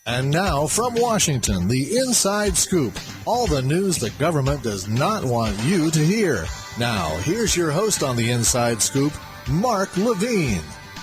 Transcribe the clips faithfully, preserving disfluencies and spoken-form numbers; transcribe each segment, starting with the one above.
And now from Washington, the Inside Scoop. All the news the government does not want you to hear. Now, here's your host on the Inside Scoop, Mark Levine.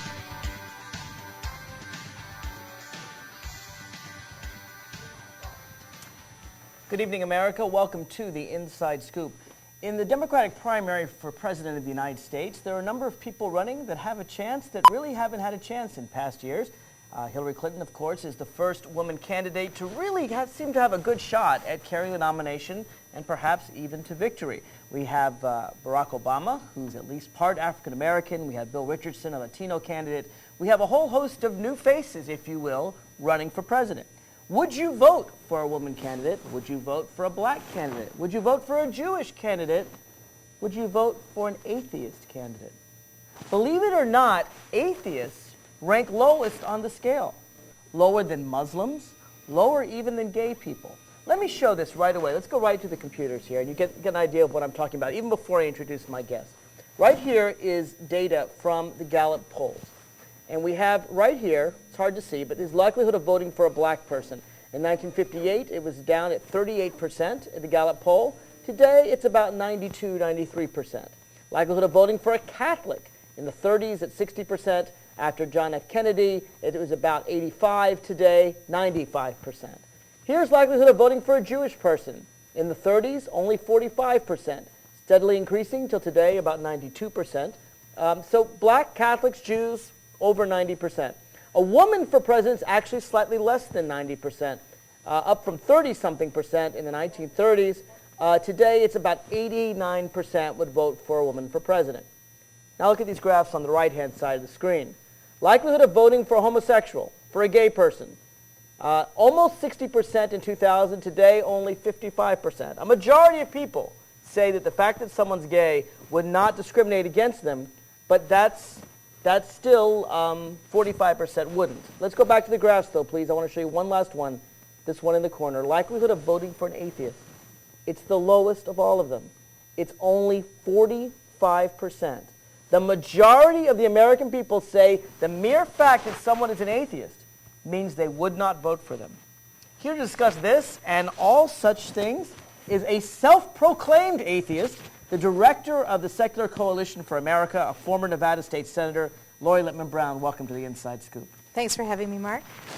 Good evening, America. Welcome to the Inside Scoop. In the Democratic primary for President of the United States, there are a number of people running that have a chance that really haven't had a chance in past years. Uh, Hillary Clinton, of course, is the first woman candidate to really have, seem to have a good shot at carrying the nomination and perhaps even to victory. We have uh, Barack Obama, who's at least part African-American. We have Bill Richardson, a Latino candidate. We have a whole host of new faces, if you will, running for president. Would you vote for a woman candidate? Would you vote for a black candidate? Would you vote for a Jewish candidate? Would you vote for an atheist candidate? Believe it or not, atheists rank lowest on the scale. Lower than Muslims, lower even than gay people. Let me show this right away. Let's go right to the computers here, and you get, get an idea of what I'm talking about, even before I introduce my guest. Right here is data from the Gallup polls. And we have right here, it's hard to see, but there's likelihood of voting for a black person. In nineteen fifty-eight, it was down at thirty-eight percent at the Gallup poll. Today, it's about ninety-two, ninety-three percent. Likelihood of voting for a Catholic in the thirties at sixty percent. After John F. Kennedy, it was about eighty-five. Today, ninety-five percent. Here's likelihood of voting for a Jewish person. In the thirties, only forty-five percent. Steadily increasing till today, about ninety-two percent. Um, so black, Catholics, Jews, over ninety percent. A woman for president is actually slightly less than ninety percent, uh, up from thirty-something percent in the nineteen thirties. Uh, today, it's about eighty-nine percent would vote for a woman for president. Now look at these graphs on the right-hand side of the screen. Likelihood of voting for a homosexual, for a gay person, uh, almost sixty percent in two thousand. Today, only fifty-five percent. A majority of people say that the fact that someone's gay would not discriminate against them, but that's, that's still um, forty-five percent wouldn't. Let's go back to the graphs, though, please. I want to show you one last one, this one in the corner. Likelihood of voting for an atheist. It's the lowest of all of them. It's only forty-five percent. The majority of the American people say the mere fact that someone is an atheist means they would not vote for them. Here to discuss this and all such things is a self-proclaimed atheist, the director of the Secular Coalition for America, a former Nevada State Senator, Lori Lippman Brown. Welcome to the Inside Scoop. Thanks for having me, Mark.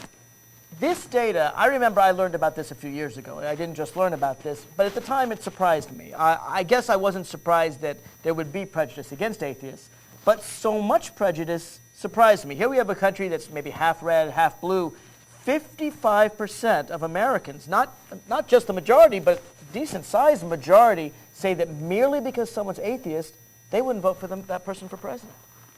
This data, I remember I learned about this a few years ago. I didn't just learn about this, but at the time it surprised me. I, I guess I wasn't surprised that there would be prejudice against atheists, but so much prejudice surprised me. Here we have a country that's maybe half red, half blue. fifty-five percent of Americans, not, not just the majority, but decent-sized majority, say that merely because someone's atheist, they wouldn't vote for them, that person for president.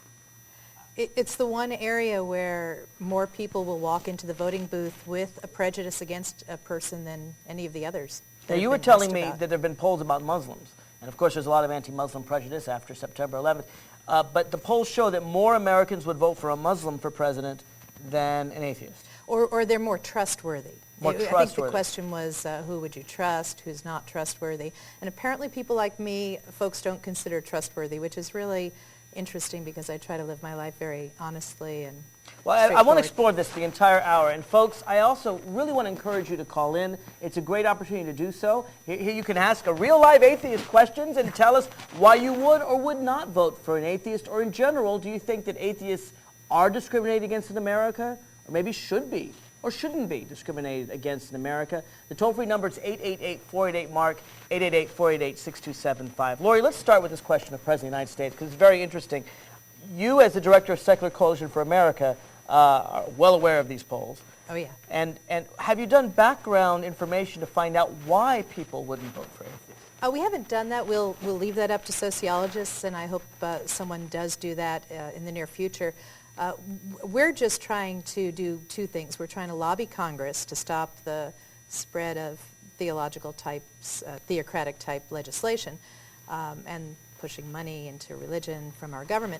It's the one area where more people will walk into the voting booth with a prejudice against a person than any of the others. Now, you were telling me that there have been polls about Muslims, and of course there's a lot of anti-Muslim prejudice after September eleventh, uh, but the polls show that more Americans would vote for a Muslim for president than an atheist. Or, or they're more trustworthy. More I, trustworthy. I think the question was, uh, who would you trust, who's not trustworthy? And apparently people like me, folks don't consider trustworthy, which is really interesting because I try to live my life very honestly and Well, I, I want to explore this the entire hour. And folks, I also really want to encourage you to call in. It's a great opportunity to do so. Here, here you can ask a real live atheist questions and tell us why you would or would not vote for an atheist. Or in general, do you think that atheists are discriminated against in America? Or maybe should be or shouldn't be discriminated against in America? The toll-free number is eight eight eight, four eight eight, MARK, eight eight eight, four eight eight, six two seven five. Lori, let's start with this question of President of the United States because it's very interesting. You, as the director of Secular Coalition for America, uh, are well aware of these polls. Oh, yeah. And, and have you done background information to find out why people wouldn't vote for atheists? Uh, we haven't done that. We'll, we'll leave that up to sociologists, and I hope uh, someone does do that uh, in the near future. Uh, we're just trying to do two things. We're trying to lobby Congress to stop the spread of theological types, uh, theocratic type legislation um, and pushing money into religion from our government.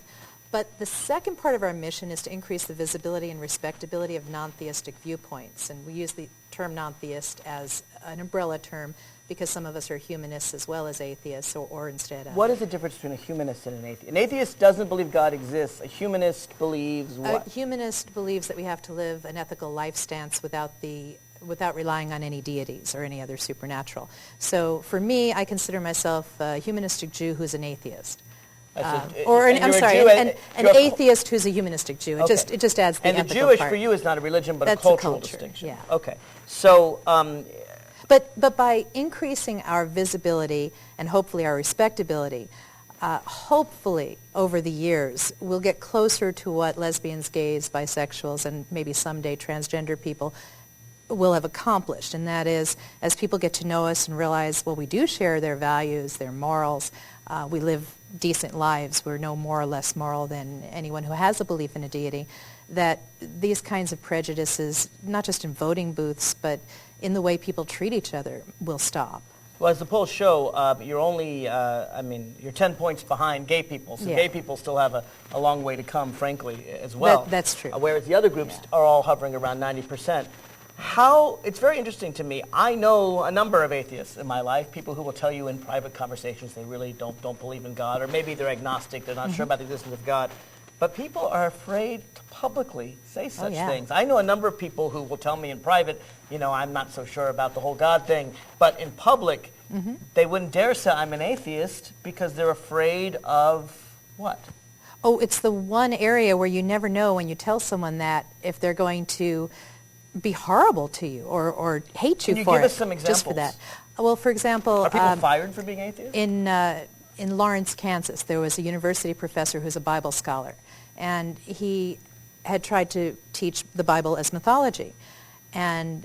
But the second part of our mission is to increase the visibility and respectability of non-theistic viewpoints. And we use the term non-theist as an umbrella term because some of us are humanists as well as atheists, or, or instead of... What is the difference between a humanist and an atheist? An atheist doesn't believe God exists. A humanist believes what? A humanist believes that we have to live an ethical life stance without the without relying on any deities or any other supernatural. So for me, I consider myself a humanistic Jew who's an atheist. Uh, a, or an, I'm sorry, Jew, an, an, an atheist who's a humanistic Jew. It okay. just it just adds the and the ethical Jewish part. for you is not a religion, but That's a cultural a culture, distinction. yeah. Okay. So, um, but but by increasing our visibility and hopefully our respectability, uh, hopefully over the years we'll get closer to what lesbians, gays, bisexuals, and maybe someday transgender people will have accomplished, and that is, as people get to know us and realize, well, we do share their values, their morals, uh, we live decent lives, we're no more or less moral than anyone who has a belief in a deity, that these kinds of prejudices, not just in voting booths, but in the way people treat each other, will stop. Well, as the polls show, uh, you're only, uh, I mean, you're ten points behind gay people, so yeah. gay people still have a, a long way to come, frankly, as well. That, that's true. Uh, whereas the other groups yeah. are all hovering around ninety percent. How, it's very interesting to me. I know a number of atheists in my life, people who will tell you in private conversations they really don't, don't believe in God, or maybe they're agnostic, they're not mm-hmm. sure about the existence of God. But people are afraid to publicly say such oh, yeah. things. I know a number of people who will tell me in private, you know, I'm not so sure about the whole God thing, but in public, mm-hmm. they wouldn't dare say I'm an atheist because they're afraid of what? Oh, it's the one area where you never know when you tell someone that if they're going to be horrible to you or, or hate you Can you for give it. us some examples? Just for that. Well, for example... Are people um, fired for being atheists? In, uh, in Lawrence, Kansas, there was a university professor who's a Bible scholar, and he had tried to teach the Bible as mythology. And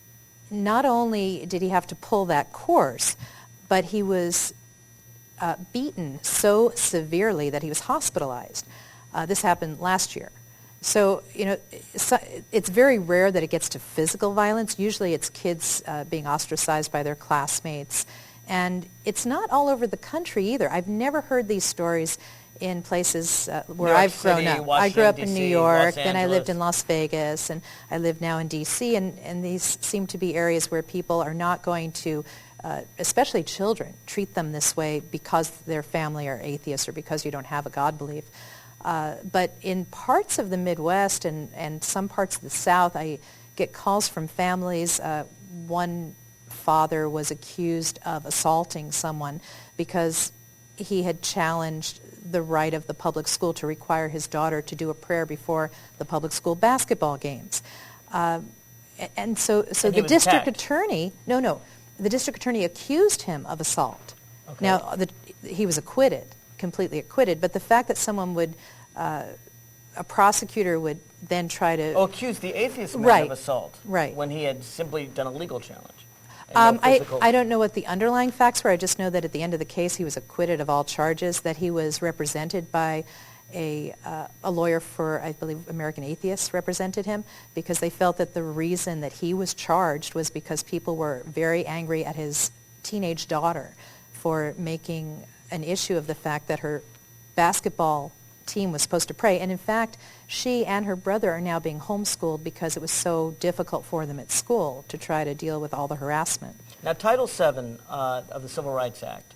not only did he have to pull that course, but he was uh, beaten so severely that he was hospitalized. Uh, this happened last year. So, you know, it's very rare that it gets to physical violence. Usually it's kids uh, being ostracized by their classmates. And it's not all over the country either. I've never heard these stories in places uh, where I've grown up. Washington, I grew up D in C, New York, Los then I lived Angeles. in Las Vegas, and I live now in D C, and, and these seem to be areas where people are not going to, uh, especially children, treat them this way because their family are atheists or because you don't have a God belief. Uh, but in parts of the Midwest and, and some parts of the South, I get calls from families. Uh, one father was accused of assaulting someone because he had challenged the right of the public school to require his daughter to do a prayer before the public school basketball games. Uh, and so, so and the district attacked. attorney, no, no, the district attorney accused him of assault. Okay. Now, the, he was acquitted. Completely acquitted, but the fact that someone would, uh, a prosecutor would then try to... Oh, accuse the atheist man right, of assault. Right. When he had simply done a legal challenge. Um, no I, I don't know what the underlying facts were. I just know that at the end of the case he was acquitted of all charges, that he was represented by a, uh, a lawyer for, I believe, American Atheists represented him because they felt that the reason that he was charged was because people were very angry at his teenage daughter for making an issue of the fact that her basketball team was supposed to pray. And in fact, she and her brother are now being homeschooled because it was so difficult for them at school to try to deal with all the harassment. Now, Title seven uh, of the Civil Rights Act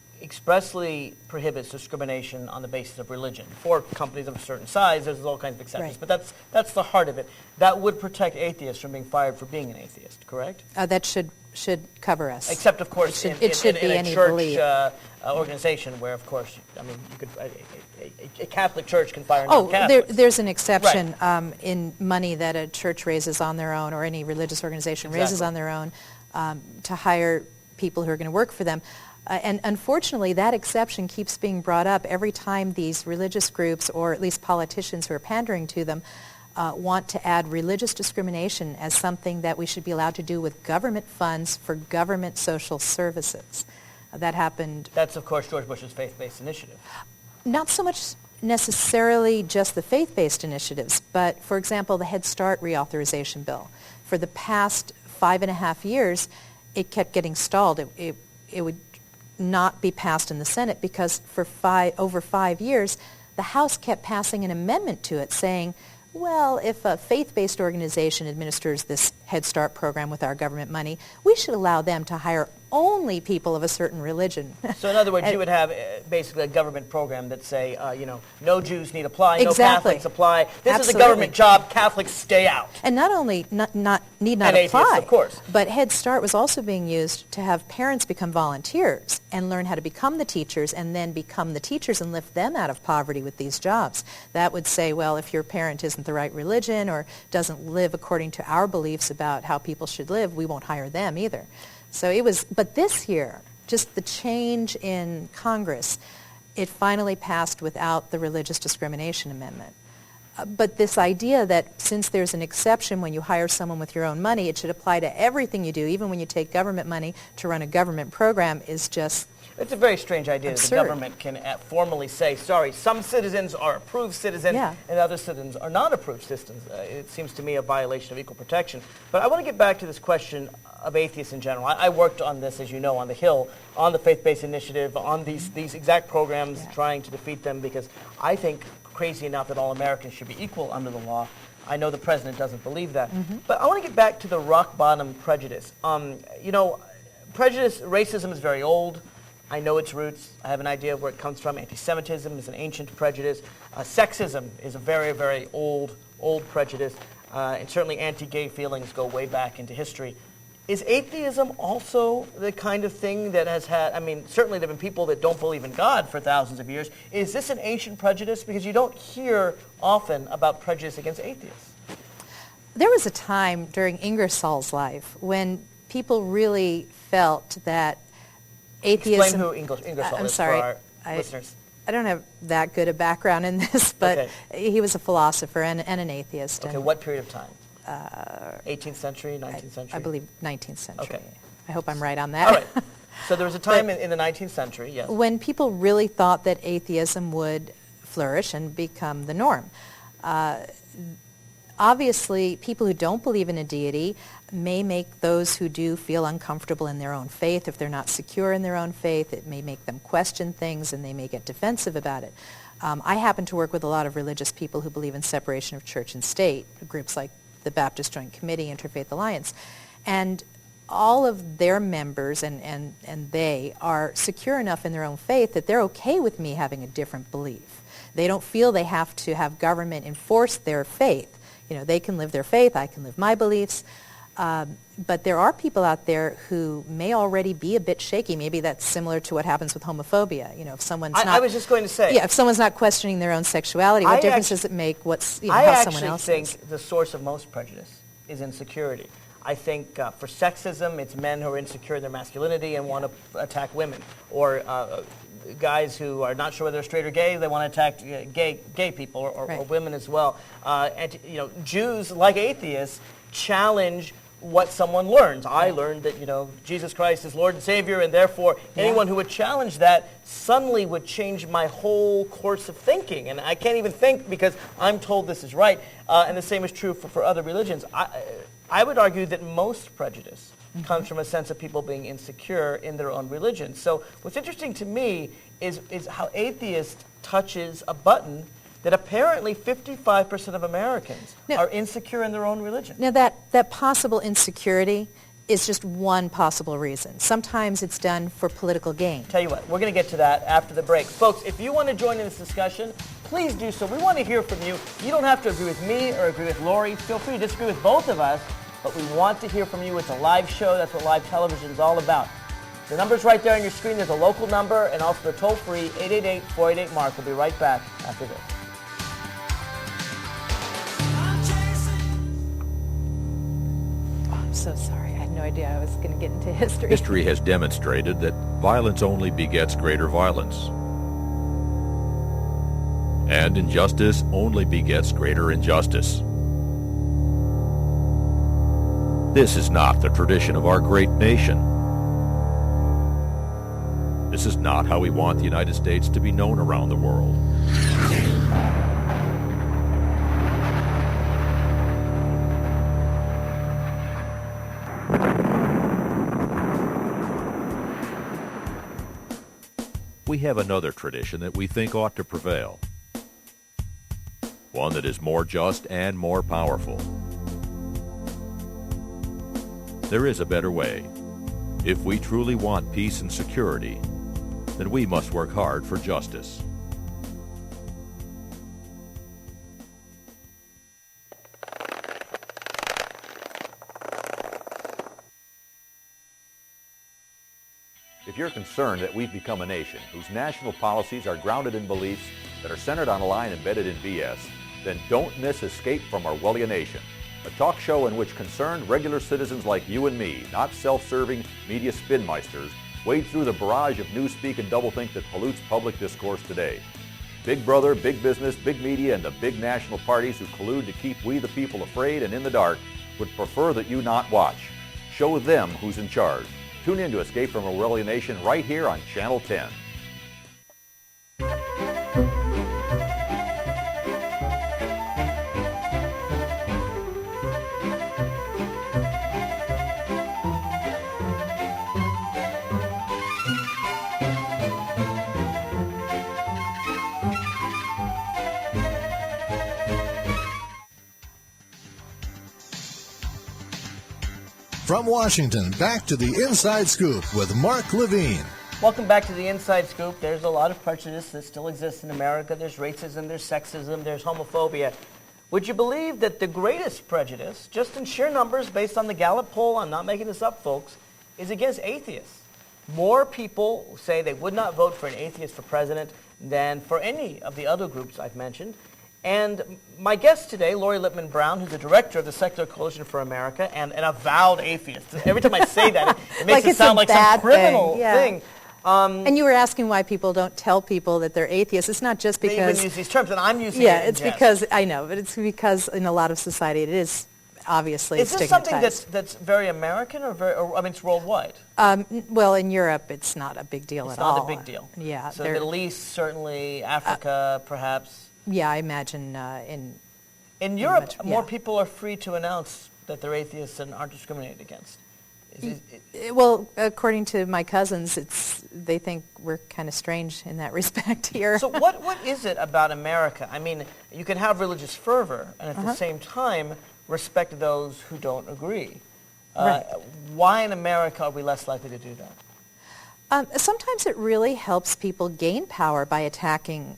expressly prohibits discrimination on the basis of religion. For companies of a certain size, there's all kinds of exceptions, Right. but that's, that's the heart of it. That would protect atheists from being fired for being an atheist, correct? Uh, that should should cover us. Except, of course, It should- in, it should in, be in a any church belief. uh, uh, organization where, of course, I mean, you could, a, a, a Catholic church can fire Oh, non-Catholics. there, there's an exception Right. um, in money that a church raises on their own or any religious organization raises Exactly. on their own um, to hire people who are going to work for them. Uh, and unfortunately, that exception keeps being brought up every time these religious groups, or at least politicians who are pandering to them, uh, want to add religious discrimination as something that we should be allowed to do with government funds for government social services. Uh, that happened... That's, of course, George Bush's faith-based initiative. Not so much necessarily just the faith-based initiatives, but, for example, the Head Start reauthorization bill. For the past five and a half years, it kept getting stalled. It, it, it would not be passed in the Senate because for five, over five years, the House kept passing an amendment to it saying, well, if a faith-based organization administers this Head Start program with our government money, we should allow them to hire only people of a certain religion. So in other words, you would have uh, basically a government program that say, uh, you know, no Jews need apply, exactly. no Catholics apply. This Absolutely. is a government job. Catholics stay out. And not only not, not need not and apply, atheists, of course. but Head Start was also being used to have parents become volunteers and learn how to become the teachers and then become the teachers and lift them out of poverty with these jobs. That would say, well, if your parent isn't the right religion or doesn't live according to our beliefs about how people should live, we won't hire them either. So it was, but this year, just the change in Congress, it finally passed without the Religious Discrimination Amendment. Uh, but this idea that since there's an exception when you hire someone with your own money, it should apply to everything you do, even when you take government money to run a government program, is just It's a very strange idea absurd. that the government can uh, formally say, sorry, some citizens are approved citizens Yeah. and other citizens are not approved citizens. Uh, it seems to me a violation of equal protection. But I want to get back to this question of atheists in general. I, I worked on this, as you know, on the Hill, on the faith-based initiative, on these, these exact programs, Yeah. trying to defeat them, because I think, crazy enough, that all Americans should be equal under the law. I know the president doesn't believe that. Mm-hmm. But I want to get back to the rock-bottom prejudice. Um, you know, prejudice, racism is very old. I know its roots. I have an idea of where it comes from. Anti-Semitism is an ancient prejudice. Uh, sexism is a very, very old, old prejudice. Uh, and certainly anti-gay feelings go way back into history. Is atheism also the kind of thing that has had, I mean, certainly there have been people that don't believe in God for thousands of years. Is this an ancient prejudice? Because you don't hear often about prejudice against atheists. There was a time during Ingersoll's life when people really felt that atheism... Explain who Ingers- Ingersoll I'm is sorry, for our I, listeners. I don't have that good a background in this, but Okay. he was a philosopher and, and an atheist. Okay, and, what period of time? Uh, eighteenth century, nineteenth century? I believe nineteenth century. Okay. I hope I'm right on that. All right. So there was a time in, in the nineteenth century, yes. when people really thought that atheism would flourish and become the norm. Uh, obviously, people who don't believe in a deity may make those who do feel uncomfortable in their own faith. If they're not secure in their own faith, it may make them question things and they may get defensive about it. Um, I happen to work with a lot of religious people who believe in separation of church and state, groups like the Baptist Joint Committee, Interfaith Alliance. And all of their members and, and, and they are secure enough in their own faith that they're okay with me having a different belief. They don't feel they have to have government enforce their faith. You know, they can live their faith, I can live my beliefs. Um, but there are people out there who may already be a bit shaky. Maybe that's similar to what happens with homophobia. You know, if someone's I, not... I was just going to say... Yeah, if someone's not questioning their own sexuality, what I difference actu- does it make what's, you know, I how someone else actually is? think the source of most prejudice is insecurity. I think uh, for sexism, it's men who are insecure in their masculinity and want to attack women. Or uh, guys who are not sure whether they're straight or gay, they want to attack uh, gay gay people or, or, Right. or women as well. Uh, and, you know, Jews, like atheists, challenge what someone learns. I learned that, you know, Jesus Christ is Lord and Savior, and therefore Yeah. anyone who would challenge that suddenly would change my whole course of thinking. And I can't even think because I'm told this is right. Uh, and the same is true for, for other religions. I, I would argue that most prejudice mm-hmm. comes from a sense of people being insecure in their own religion. So what's interesting to me is, is how atheist touches a button that apparently fifty-five percent of Americans No. are insecure in their own religion. Now, that, that possible insecurity is just one possible reason. Sometimes it's done for political gain. Tell you what, we're going to get to that after the break. Folks, if you want to join in this discussion, please do so. We want to hear from you. You don't have to agree with me or agree with Lori. Feel free to disagree with both of us, but we want to hear from you. It's a live show. That's what live television is all about. The number's right there on your screen. There's a local number and also the toll-free eight eight eight, four eight eight, MARK. We'll be right back after this. I'm so sorry. I had no idea I was going to get into history. History has demonstrated that violence only begets greater violence. And injustice only begets greater injustice. This is not the tradition of our great nation. This is not how we want the United States to be known around the world. We have another tradition that we think ought to prevail. one that is more just and more powerful. There is a better way. If we truly want peace and security, then we must work hard for justice. If you're concerned that we've become a nation whose national policies are grounded in beliefs that are centered on a line embedded in B S, then don't miss Escape from Orwellia Nation, a talk show in which concerned regular citizens like you and me, not self-serving media spinmeisters, wade through the barrage of newspeak and doublethink that pollutes public discourse today. Big brother, big business, big media, and the big national parties who collude to keep we the people afraid and in the dark would prefer that you not watch. Show them who's in charge. Tune in to Escape from Orwellia Nation right here on Channel ten. From Washington, back to the Inside Scoop with Mark Levine. Welcome back to the Inside Scoop. There's a lot of prejudice that still exists in America. There's racism, there's sexism, there's homophobia. Would you believe that the greatest prejudice, just in sheer numbers based on the Gallup poll, I'm not making this up, folks, is against atheists? More people say they would not vote for an atheist for president than for any of the other groups I've mentioned. And my guest today, Lori Lippman Brown, who's the director of the Secular Coalition for America and an avowed atheist. Every time I say that, it, it makes like it sound like some criminal thing. Yeah. thing. Um, and you were asking why people don't tell people that they're atheists. It's not just because... They even use these terms, and I'm using yeah, it in it's jest. because, I know, but it's because in a lot of society it is obviously Is this stigmatized. something that's, that's very American, or, very, or I mean, it's worldwide? Um, n- well, in Europe, it's not a big deal It's at all. not a big deal. Yeah. So they're- Middle East, certainly, Africa, perhaps. Yeah, I imagine uh, in... In Europe, much- more yeah. people are free to announce that they're atheists and aren't discriminated against. Is it, it, Uh, Well, according to my cousins, it's they think we're kind of strange in that respect here. So what, what is it about America? I mean, you can have religious fervor and at Uh-huh. the same time respect those who don't agree. Uh, Right. Why in America are we less likely to do that? Um, sometimes it really helps people gain power by attacking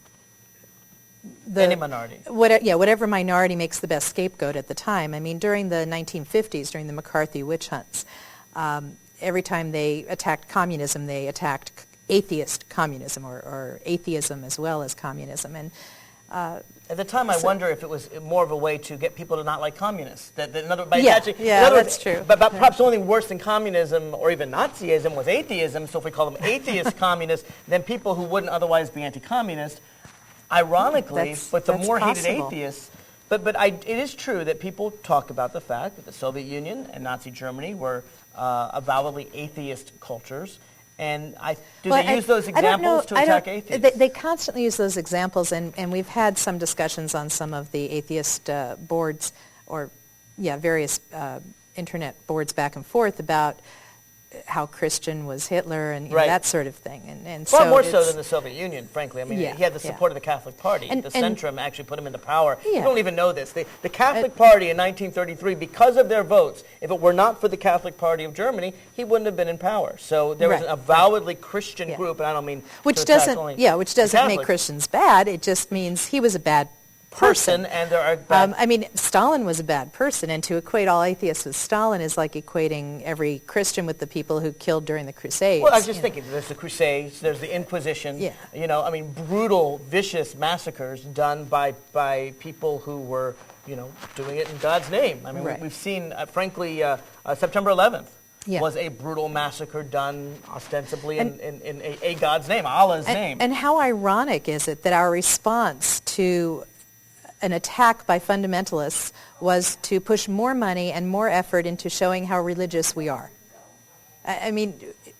the Any minority. What, yeah, whatever minority makes the best scapegoat at the time. I mean, during the nineteen fifties, during the McCarthy witch hunts, um, every time they attacked communism, they attacked c- atheist communism or, or atheism as well as communism. And uh, At the time, I So- wonder if it was more of a way to get people to not like communists. That, that another, by Yeah, attaching- yeah, in other that's words, true. But, but Yeah. perhaps the only thing worse than communism or even Nazism was atheism. So if we call them atheist communists, then people who wouldn't otherwise be anti-communist, ironically, That's- but the that's more hated possible. atheists. But, but I, it is true that people talk about the fact that the Soviet Union and Nazi Germany were uh, avowedly atheist cultures. And I, do Well, they I- use those I don't know- examples to I don't- attack atheists? They, they constantly use those examples, and, and we've had some discussions on some of the atheist uh, boards, or yeah, various uh, internet boards back and forth about how Christian was Hitler and you know, Right. that sort of thing. And, and Far so more so it's- than the Soviet Union, frankly. I mean, Yeah, he had the yeah. support of the Catholic Party. And- the and- Centrum actually put him into power. Yeah. You don't even know this. The, the Catholic Party in nineteen thirty-three, because of their votes, if it were not for the Catholic Party of Germany, he wouldn't have been in power. So there was Right. an avowedly Christian Yeah. group, and I don't mean which to attack doesn't, only yeah, which the doesn't make Catholics. Christians bad. It just means he was a bad person, person. and there are bad Um, I mean, Stalin was a bad person, and to equate all atheists with Stalin is like equating every Christian with the people who killed during the Crusades. Well, I was just you know. thinking, there's the Crusades, there's the Inquisition. Yeah. You know, I mean, brutal, vicious massacres done by by people who were, you know, doing it in God's name. I mean, Right. we, we've seen, uh, frankly, uh, uh, September eleventh Yeah. was a brutal massacre done ostensibly And- in, in, in a, a God's name, Allah's And, name. and how ironic is it that our response to an attack by fundamentalists was to push more money and more effort into showing how religious we are? I, I mean,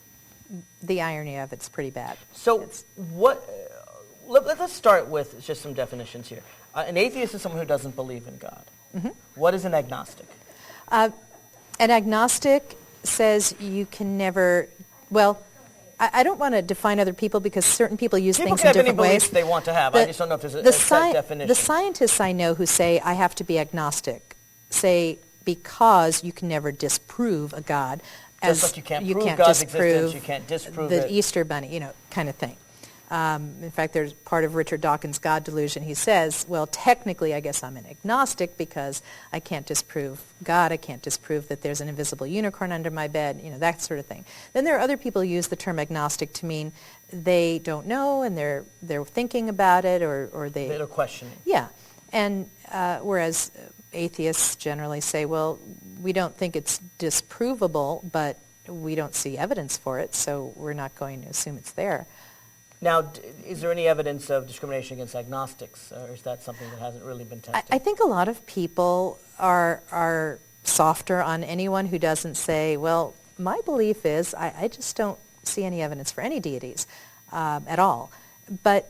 the irony of it's pretty bad. So It's- what? Uh, let, let's start with just some definitions here. Uh, an atheist is someone who doesn't believe in God. Mm-hmm. What is an agnostic? Uh, an agnostic says you can never, well, I, I don't want to define other people because certain people use people things can in have any different ways. beliefs they want to have. The, I just don't know if there's a, the a set sci- definition. The scientists I know who say I have to be agnostic say because you can never disprove a God. As Just like you can't you prove can't God's disprove existence, you can't disprove the it. Easter Bunny, you know, kind of thing. Um, in fact, there's part of Richard Dawkins' God delusion. He says, well, technically, I guess I'm an agnostic because I can't disprove God. I can't disprove that there's an invisible unicorn under my bed, you know, that sort of thing. Then there are other people who use the term agnostic to mean they don't know and they're they're thinking about it or, or they... They're questioning. Yeah. And uh, whereas atheists generally say, well, we don't think it's disprovable, but we don't see evidence for it, so we're not going to assume it's there. Now, d- is there any evidence of discrimination against agnostics, or is that something that hasn't really been tested? I, I think a lot of people are are softer on anyone who doesn't say, well, my belief is I, I just don't see any evidence for any deities um, at all. But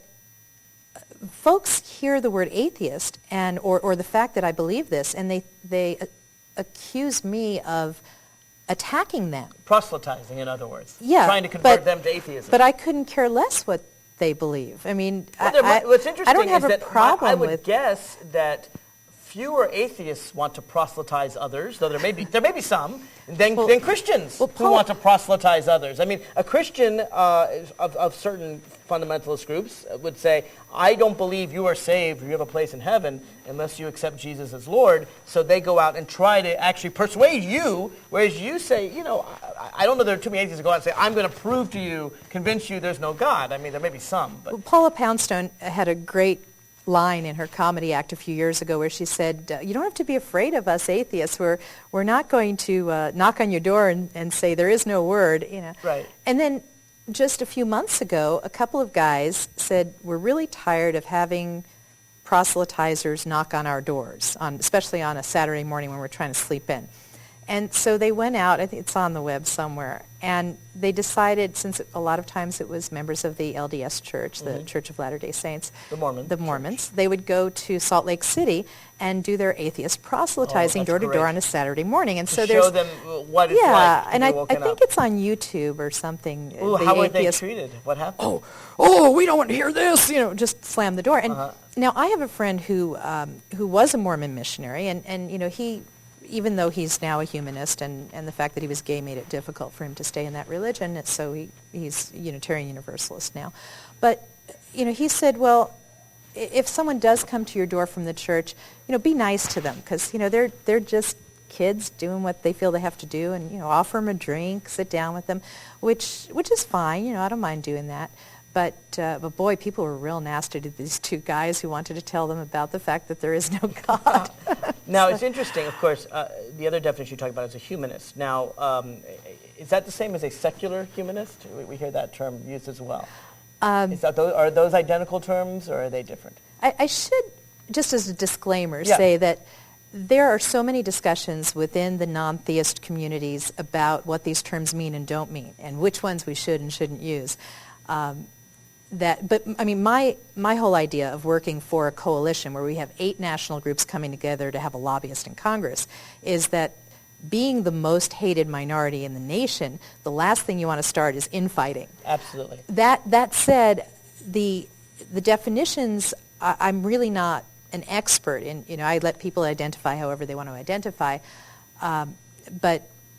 folks hear the word atheist and or, or the fact that I believe this, and they, they uh, accuse me of attacking them. Proselytizing, in other words. Yeah, Trying to convert but, them to atheism. But I couldn't care less what they believe. I mean, well, I, there, I, what's interesting I don't have is a that problem I, I would with... guess that fewer atheists want to proselytize others, though there may be there may be some, than, well, than Christians well, who want to proselytize others. I mean, a Christian uh, of, of certain fundamentalist groups would say, I don't believe you are saved or you have a place in heaven unless you accept Jesus as Lord. So they go out and try to actually persuade you, whereas you say, you know, I, I don't know there are too many atheists who go out and say, I'm going to prove to you, convince you there's no God. I mean, there may be some. But well, Paula Poundstone had a great line in her comedy act a few years ago where she said, uh, you don't have to be afraid of us atheists. We're, we're not going to uh, knock on your door and, and say there is no word. You know. Right. And then just a few months ago, a couple of guys said, we're really tired of having proselytizers knock on our doors, on, especially on a Saturday morning when we're trying to sleep in. And so they went out, I think it's on the web somewhere, and they decided, since a lot of times it was members of the L D S Church, the Mm-hmm. Church of Latter-day Saints, The Mormon the Mormons, they would go to Salt Lake City and do their atheist proselytizing Oh, that's door to door great. on a Saturday morning. And to so show there's them what it's yeah, like to and be I, I woken think up. it's on YouTube or something. Ooh, the how were they atheist- treated? What happened? Oh, oh, we don't want to hear this. You know, just slam the door. And Uh-huh. now I have a friend who um, who was a Mormon missionary, and, and you know he, even though he's now a humanist, and, and the fact that he was gay made it difficult for him to stay in that religion, and so he, he's Unitarian Universalist now. But you know, he said, well, i- if someone does come to your door from the church, you know, be nice to them because you know they're they're just kids doing what they feel they have to do, and you know, offer them a drink, sit down with them, which which is fine. You know, I don't mind doing that. But, uh, but boy, people were real nasty to these two guys who wanted to tell them about the fact that there is no God. Now, it's interesting, of course, uh, the other definition you talk about is a humanist. Now, um, is that the same as a secular humanist? We, we hear that term used as well. Um, is that those, are those identical terms, or are they different? I, I should, just as a disclaimer, Yeah. say that there are so many discussions within the non-theist communities about what these terms mean and don't mean, and which ones we should and shouldn't use. Um, That, but I mean, my my whole idea of working for a coalition where we have eight national groups coming together to have a lobbyist in Congress is that being the most hated minority in the nation, the last thing you want to start is infighting. Absolutely. That that said, the the definitions, I, I'm really not an expert in. You know, I let people identify however they want to identify, um, but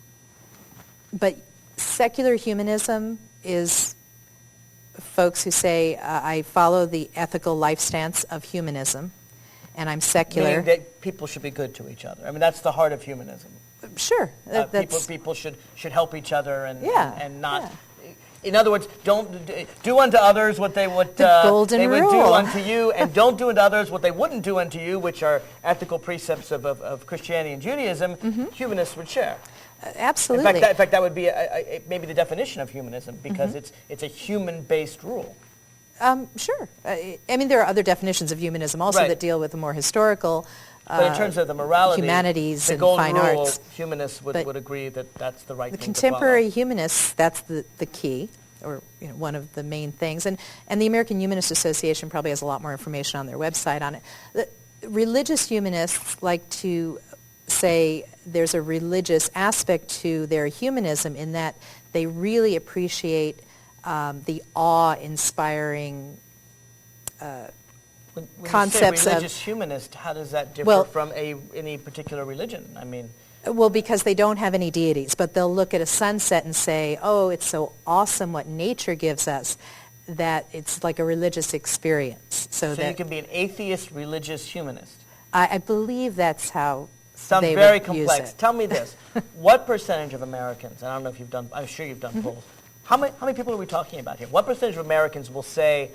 but secular humanism is folks who say, uh, I follow the ethical life stance of humanism, and I'm secular. Meaning that people should be good to each other. I mean, that's the heart of humanism. Sure. Uh, that- people that's, people should, should help each other and, Yeah, and, and not... yeah. In other words, don't d- do unto others what they would The uh, golden they would do rule. unto you, and don't do unto others what they wouldn't do unto you, which are ethical precepts of, of, of Christianity and Judaism. Mm-hmm. Humanists would share. uh, absolutely. In fact, that, in fact, that would be a, a, a, maybe the definition of humanism, because Mm-hmm. it's it's a human-based rule. um, sure. Uh, I mean, there are other definitions of humanism also Right. that deal with the more historical But in uh, terms of the morality, humanities the and golden fine rule, arts. humanists would, But would agree that that's the right The thing contemporary to follow. humanists, that's the, the key, or you know, one of the main things. And, and the American Humanist Association probably has a lot more information on their website on it. The religious humanists like to say there's a religious aspect to their humanism in that they really appreciate um, the awe-inspiring uh, when, when concepts you say religious of humanist, how does that differ well, from a any particular religion? I mean, well, because they don't have any deities, but they'll look at a sunset and say, "Oh, it's so awesome what nature gives us," that it's like a religious experience. So, so that you can be an atheist religious humanist. I, I believe that's how. Sounds they very would complex. use it. Tell me this: what percentage of Americans? And I don't know if you've done. I'm sure you've done polls. How many? How many people are we talking about here? What percentage of Americans will say,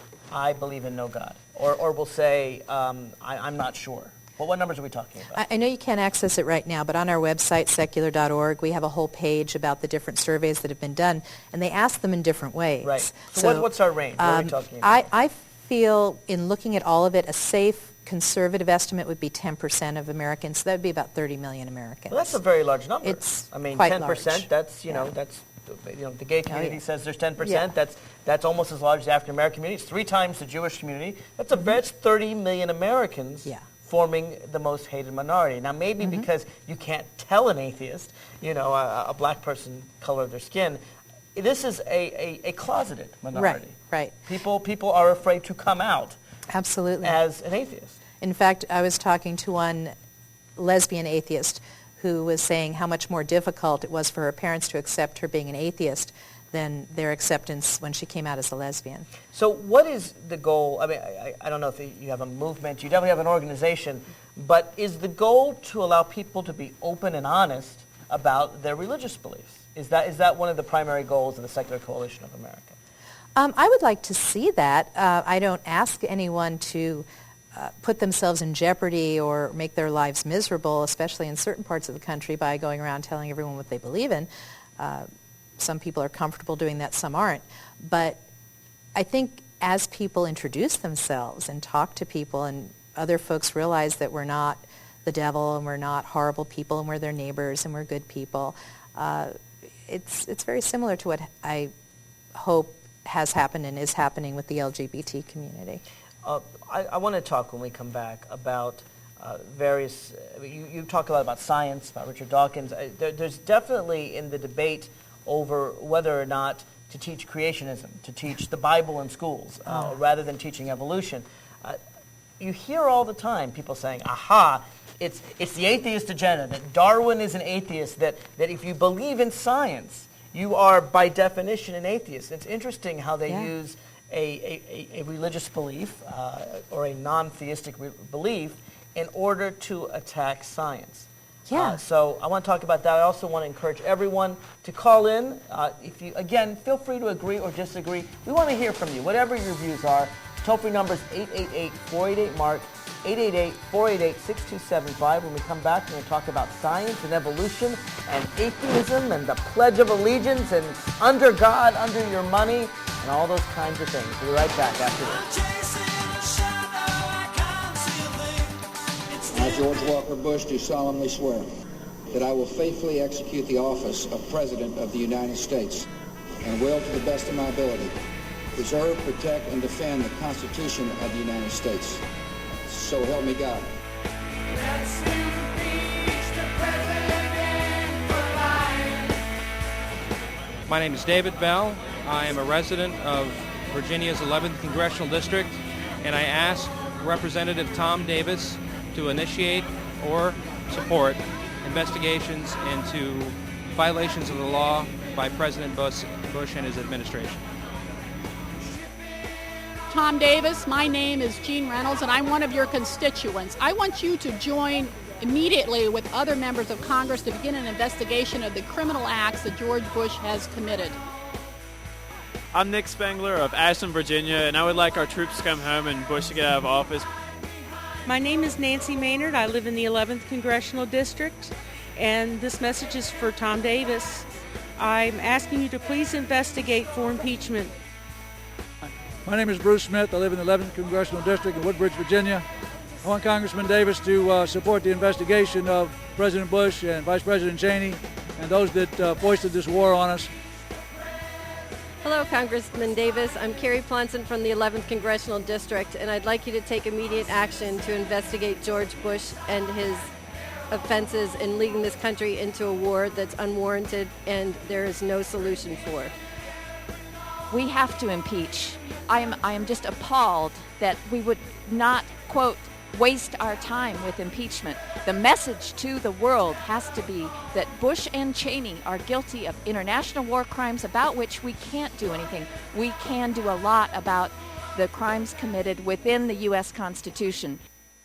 "I believe in no God," or or will say, um, I, "I'm not sure"? Well, what numbers are we talking about? I, I know you can't access it right now, but on our website, secular dot org, we have a whole page about the different surveys that have been done, and they ask them in different ways. Right. So, so what, what's our range? What um, are we talking about? I, I feel, in looking at all of it, a safe conservative estimate would be ten percent of Americans. So that would be about thirty million Americans. Well, that's a very large number. It's I mean, quite ten percent. large. That's you yeah. know that's you know the gay community oh, yeah. says there's ten percent. Yeah. That's that's almost as large as the African American community. It's three times the Jewish community. That's a mm-hmm. that's thirty million Americans. Yeah. Forming the most hated minority. Now, maybe mm-hmm. because you can't tell an atheist, you know, a, a black person color of their skin, this is a, a, a closeted minority. Right, right. People people are afraid to come out. Absolutely. As an atheist. In fact, I was talking to one lesbian atheist who was saying how much more difficult it was for her parents to accept her being an atheist than their acceptance when she came out as a lesbian. So what is the goal? I mean, I, I don't know if you have a movement, you definitely have an organization, but is the goal to allow people to be open and honest about their religious beliefs? Is that is that one of the primary goals of the Secular Coalition of America? Um, I would like to see that. Uh, I don't ask anyone to uh, put themselves in jeopardy or make their lives miserable, especially in certain parts of the country, by going around telling everyone what they believe in. Uh, Some people are comfortable doing that, some aren't. But I think as people introduce themselves and talk to people and other folks realize that we're not the devil and we're not horrible people and we're their neighbors and we're good people, uh, it's, it's very similar to what I hope has happened and is happening with the L G B T community. Uh, I, I want to talk when we come back about Uh, various, uh, you, you talk a lot about science, about Richard Dawkins. Uh, there, there's definitely in the debate over whether or not to teach creationism, to teach the Bible in schools, uh, oh. rather than teaching evolution. Uh, you hear all the time people saying, aha, it's, it's the atheist agenda, that Darwin is an atheist, that, that if you believe in science, you are by definition an atheist. It's interesting how they yeah. use a, a, a religious belief uh, or a non-theistic re- belief in order to attack science. Yeah. Uh, so I want to talk about that. I also want to encourage everyone to call in. Uh, if you, again, feel free to agree or disagree. We want to hear from you, whatever your views are. Toll-free number is eight eight eight, four eight eight, M A R K, eight eight eight, four eight eight, six two seven five. When we come back, we're going to talk about science and evolution and atheism and the Pledge of Allegiance and under God, under your money, and all those kinds of things. We'll be right back after this. I, George Walker Bush, do solemnly swear that I will faithfully execute the office of President of the United States and will, to the best of my ability, preserve, protect, and defend the Constitution of the United States. So help me God. My name is David Bell. I am a resident of Virginia's eleventh Congressional District, and I ask Representative Tom Davis to initiate or support investigations into violations of the law by President Bush, Bush and his administration. Tom Davis, my name is Jean Reynolds, and I'm one of your constituents. I want you to join immediately with other members of Congress to begin an investigation of the criminal acts that George Bush has committed. I'm Nick Spangler of Ashland, Virginia, and I would like our troops to come home and Bush to get out of office. My name is Nancy Maynard. I live in the eleventh Congressional District, and this message is for Tom Davis. I'm asking you to please investigate for impeachment. My name is Bruce Smith. I live in the eleventh Congressional District in Woodbridge, Virginia. I want Congressman Davis to uh, support the investigation of President Bush and Vice President Cheney and those that uh, foisted this war on us. Hello, Congressman Davis. I'm Carrie Plonson from the eleventh Congressional District, and I'd like you to take immediate action to investigate George Bush and his offenses in leading this country into a war that's unwarranted and there is no solution for. We have to impeach. I am, I am just appalled that we would not, quote, waste our time with impeachment. The message to the world has to be that Bush and Cheney are guilty of international war crimes about which we can't do anything. We can do a lot about the crimes committed within the U S Constitution.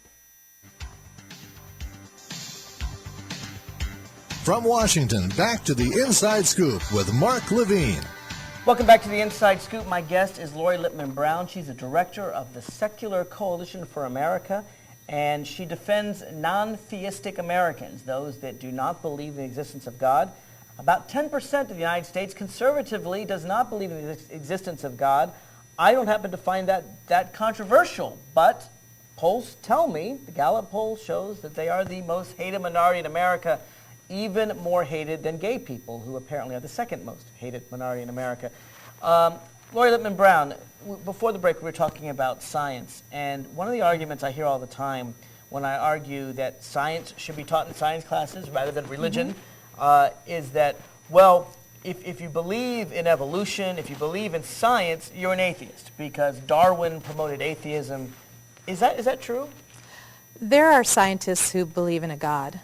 From Washington, back to the Inside Scoop with Mark Levine. Welcome back to the Inside Scoop. My guest is Lori Lippman Brown. She's the director of the Secular Coalition for America, and she defends non-theistic Americans, those that do not believe in the existence of God. About ten percent of the United States conservatively does not believe in the ex- existence of God. I don't happen to find that, that controversial, but polls tell me, the Gallup poll shows that they are the most hated minority in America, even more hated than gay people, who apparently are the second most hated minority in America. Um, Lori Lippman Brown, w- before the break we were talking about science, and one of the arguments I hear all the time when I argue that science should be taught in science classes rather than religion mm-hmm. uh, is that, well, if, if you believe in evolution, if you believe in science, you're an atheist, because Darwin promoted atheism. Is that is that true? There are scientists who believe in a God.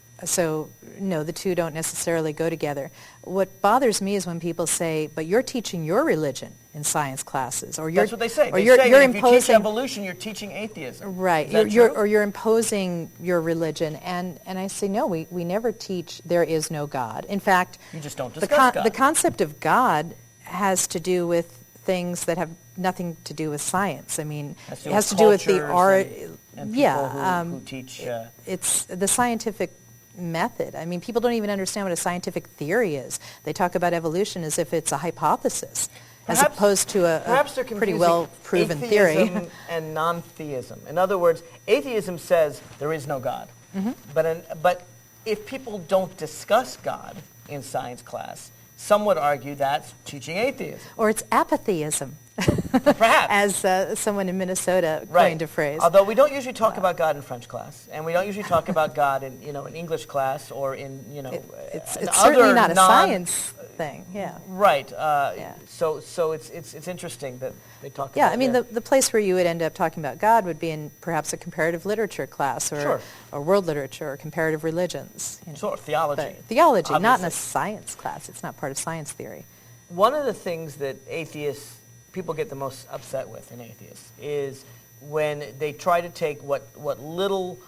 So, no, the two don't necessarily go together. What bothers me is when people say, but you're teaching your religion in science classes. Or you're, That's what they say. Or they you're, say you're that if imposing, you teach evolution, you're teaching atheism. Right. Is that you're, true? You're, or you're imposing your religion. And, and I say, no, we, we never teach there is no God. In fact, you just don't the, discuss con- God. the concept of God has to do with things that have nothing to do with science. I mean, has it has to do with the art. And, and yeah. who, Um, who teach... Uh, it's the scientific method. I mean, people don't even understand what a scientific theory is. They talk about evolution as if it's a hypothesis, perhaps, as opposed to a, a pretty well-proven theory. And non-theism. In other words, atheism says there is no God. Mm-hmm. But, an, but if people don't discuss God in science class, some would argue that's teaching atheism. Or it's apatheism. Perhaps. As uh, someone in Minnesota right. coined a phrase. Although we don't usually talk wow. about God in French class, and we don't usually talk about God in, you know, in English class or in, you know, it, it's, uh, it's certainly not a non- science thing. Yeah. Right. Uh, yeah. So, so it's it's it's interesting that they talk. Yeah. about I mean, the, the the place where you would end up talking about God would be in perhaps a comparative literature class or sure. or world literature or comparative religions. You know. Sort of theology. But theology, obviously. not in a science class. It's not part of science theory. One of the things that atheists people get the most upset with in atheists is when they try to take what what little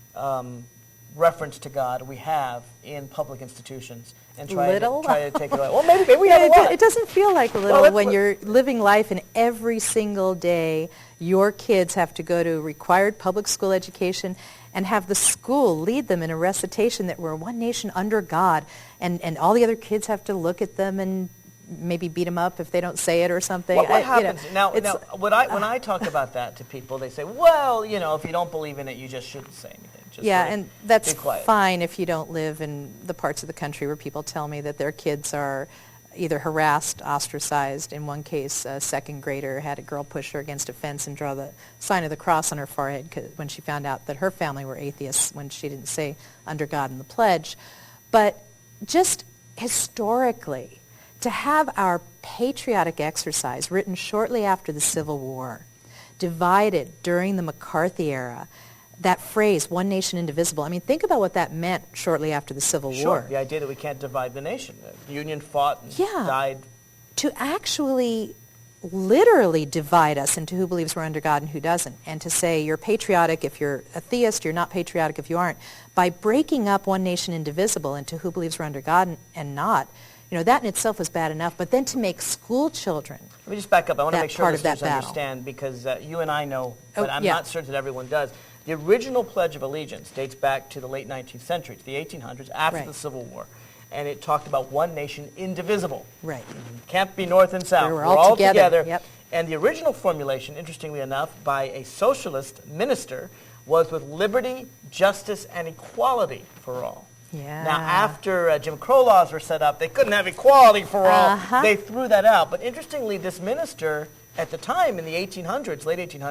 um, reference to God we have in public institutions and try little? to try to take it away. Well, maybe, maybe we have it, a lot. It doesn't feel like little well, when you're living life and every single day your kids have to go to required public school education and have the school lead them in a recitation that we're one nation under God, and, and all the other kids have to look at them and maybe beat them up if they don't say it or something. What, what I, you happens know, now? Now, when I when I talk about that to people, they say, "Well, you know, if you don't believe in it, you just shouldn't say anything." Just yeah, like, and that's be quiet. fine if you don't live in the parts of the country where people tell me that their kids are either harassed, ostracized. In one case, a second grader had a girl push her against a fence and draw the sign of the cross on her forehead 'cause when she found out that her family were atheists when she didn't say under God in the pledge. But just historically, to have our patriotic exercise written shortly after the Civil War, divided during the McCarthy era, that phrase, one nation indivisible, I mean, think about what that meant shortly after the Civil sure, War. The idea that we can't divide the nation. The Union fought and yeah. died. To actually literally divide us into who believes we're under God and who doesn't, and to say you're patriotic if you're a theist, you're not patriotic if you aren't, by breaking up one nation indivisible into who believes we're under God and, and not, you know, that in itself was bad enough, but then to make school children Let me just back up. I want to make sure part of that listeners battle. understand, because uh, you and I know, but Oh, I'm yeah. not certain that everyone does. The original Pledge of Allegiance dates back to the late nineteenth century, to the eighteen hundreds, after Right. the Civil War. And it talked about one nation indivisible. Right. Can't be north and south. We were We're all all together. together. Yep. And the original formulation, interestingly enough, by a socialist minister, was with liberty, justice, and equality for all. Yeah. Now, after uh, Jim Crow laws were set up, they couldn't have equality for all. Uh-huh. They threw that out. But interestingly, this minister, at the time, in the eighteen hundreds, late eighteen hundreds,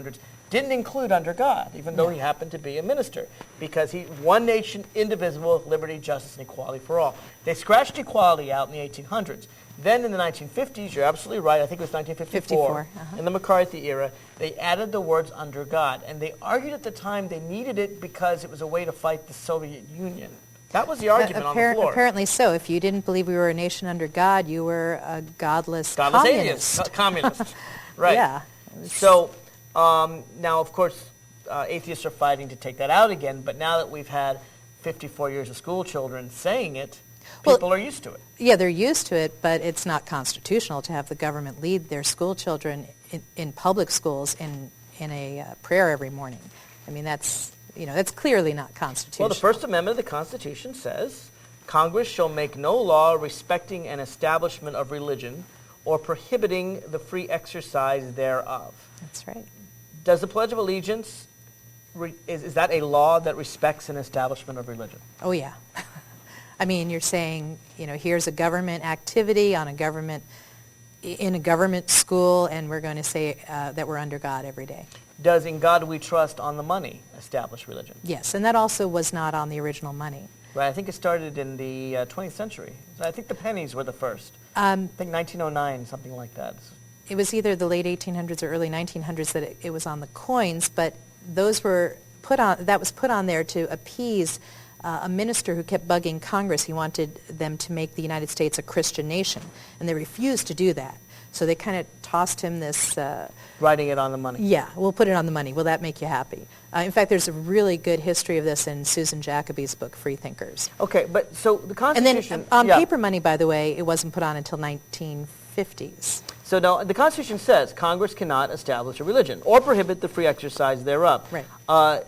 didn't include under God, even though he happened to be a minister, because he one nation, indivisible, liberty, justice, and equality for all. They scratched equality out in the eighteen hundreds. Then in the nineteen fifties, you're absolutely right, I think it was nineteen fifty-four, fifty-four, uh-huh. in the McCarthy era, they added the words under God. And they argued at the time they needed it because it was a way to fight the Soviet Union. That was the argument uh, on the floor. Apparently so. If you didn't believe we were a nation under God, you were a godless, godless communist. atheist, co- communist. Right. Yeah. So um, now, of course, uh, atheists are fighting to take that out again. But now that we've had fifty-four years of school children saying it, people well, are used to it. Yeah, they're used to it, but it's not constitutional to have the government lead their school children in, in public schools in, in a uh, prayer every morning. I mean, that's... You know, that's clearly not constitutional. Well, the First Amendment of the Constitution says, Congress shall make no law respecting an establishment of religion or prohibiting the free exercise thereof. That's right. Does the Pledge of Allegiance, re- is, is that a law that respects an establishment of religion? Oh, yeah. I mean, you're saying, you know, here's a government activity on a government, in a government school, and we're going to say uh, that we're under God every day. Does In God We Trust on the money establish religion? Yes, and that also was not on the original money. Right, I think it started in the uh, twentieth century. I think the pennies were the first. Um, I think nineteen oh nine, something like that. It was either the late eighteen hundreds or early nineteen hundreds that it, it was on the coins, but those were put on, that was put on there to appease uh, a minister who kept bugging Congress. He wanted them to make the United States a Christian nation, and they refused to do that. So they kind of tossed him this... Uh, Writing it on the money. Yeah, we'll put it on the money. Will that make you happy? Uh, in fact, there's a really good history of this in Susan Jacoby's book, Freethinkers. Okay, but so the Constitution... And then on yeah. paper money, by the way, it wasn't put on until nineteen fifties. So now the Constitution says Congress cannot establish a religion or prohibit the free exercise thereof. Right. Uh,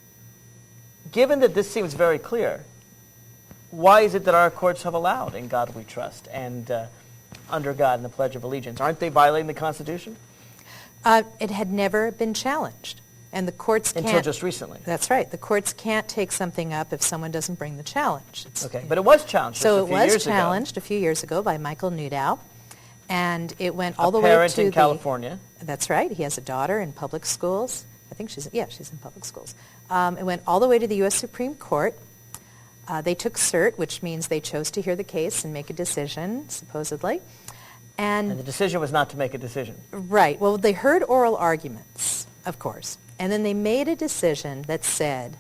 given that this seems very clear, why is it that our courts have allowed In God We Trust and uh, under God and the Pledge of Allegiance? Aren't they violating the Constitution? Uh, it had never been challenged. And the courts can't... Until just recently. That's right. The courts can't take something up if someone doesn't bring the challenge. It's, okay, but it was challenged So just a it few was years challenged ago. a few years ago by Michael Newdow. And it went all a the way to parent in the, California. That's right. He has a daughter in public schools. I think she's... Yeah, she's in public schools. Um, it went all the way to the U S Supreme Court. Uh, they took cert, which means they chose to hear the case and make a decision, supposedly. And, and the decision was not to make a decision. Right. Well, they heard oral arguments, of course. And then they made a decision that said,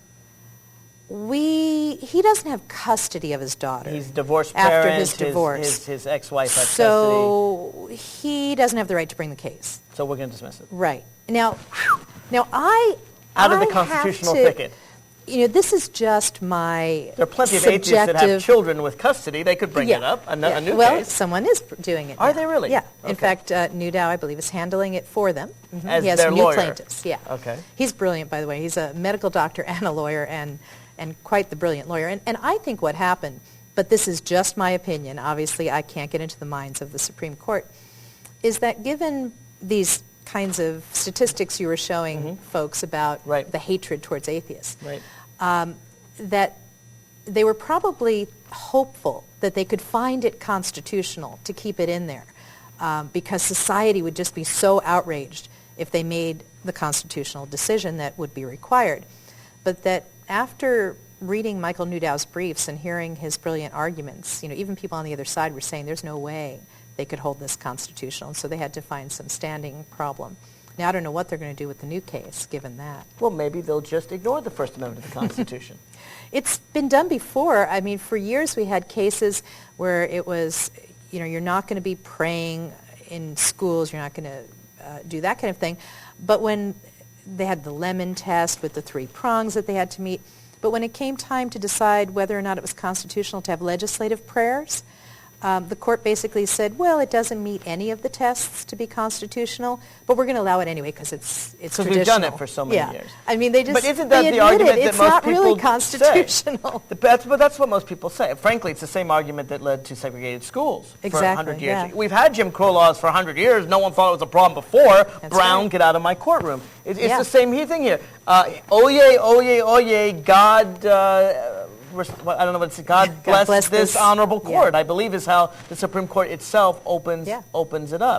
we he doesn't have custody of his daughter. He's divorced after parent, his divorce. His, his, his ex-wife has so custody. So he doesn't have the right to bring the case. So we're going to dismiss it. Right. Now, now I... Out of I the constitutional have to, thicket. You know, this is just my There are plenty of subjective... atheists that have children with custody. They could bring yeah. it up, a, yeah. a new well, case. someone is doing it Are now. they really? Yeah. Okay. In fact, uh, Newdow, I believe, is handling it for them. Mm-hmm. As he has their new lawyer. plaintiffs. Yeah. Okay. He's brilliant, by the way. He's a medical doctor and a lawyer, and and quite the brilliant lawyer. And and I think what happened, but this is just my opinion. Obviously, I can't get into the minds of the Supreme Court. Is that given these kinds of statistics you were showing mm-hmm. folks about right. the hatred towards atheists, right. um, that they were probably hopeful that they could find it constitutional to keep it in there um, because society would just be so outraged if they made the constitutional decision that would be required. But that after reading Michael Newdow's briefs and hearing his brilliant arguments, you know, even people on the other side were saying there's no way they could hold this constitutional, and so they had to find some standing problem. Now, I don't know what they're going to do with the new case, given that. Well, maybe they'll just ignore the First Amendment of the Constitution. It's been done before. I mean, for years we had cases where it was, you know, you're not going to be praying in schools, you're not going to uh, do that kind of thing. But when they had the Lemon test with the three prongs that they had to meet, but when it came time to decide whether or not it was constitutional to have legislative prayers, Um, the court basically said, well, it doesn't meet any of the tests to be constitutional, but we're going to allow it anyway because it's it's traditional. We've done it for so many yeah. years. I mean, they just But isn't that they the admitted argument that it's most not people really constitutional. say? That's, but that's what most people say. Frankly, it's the same argument that led to segregated schools exactly, for one hundred years. Yeah. We've had Jim Crow laws for one hundred years. No one thought it was a problem before. That's Brown, right. get out of my courtroom. It, it's Yeah. the same thing here. Uh, oye, oye, oye, God... Uh, I don't know what it's God, God bless, bless this, this honorable court. yeah. I believe is how the Supreme Court itself opens yeah. opens it up.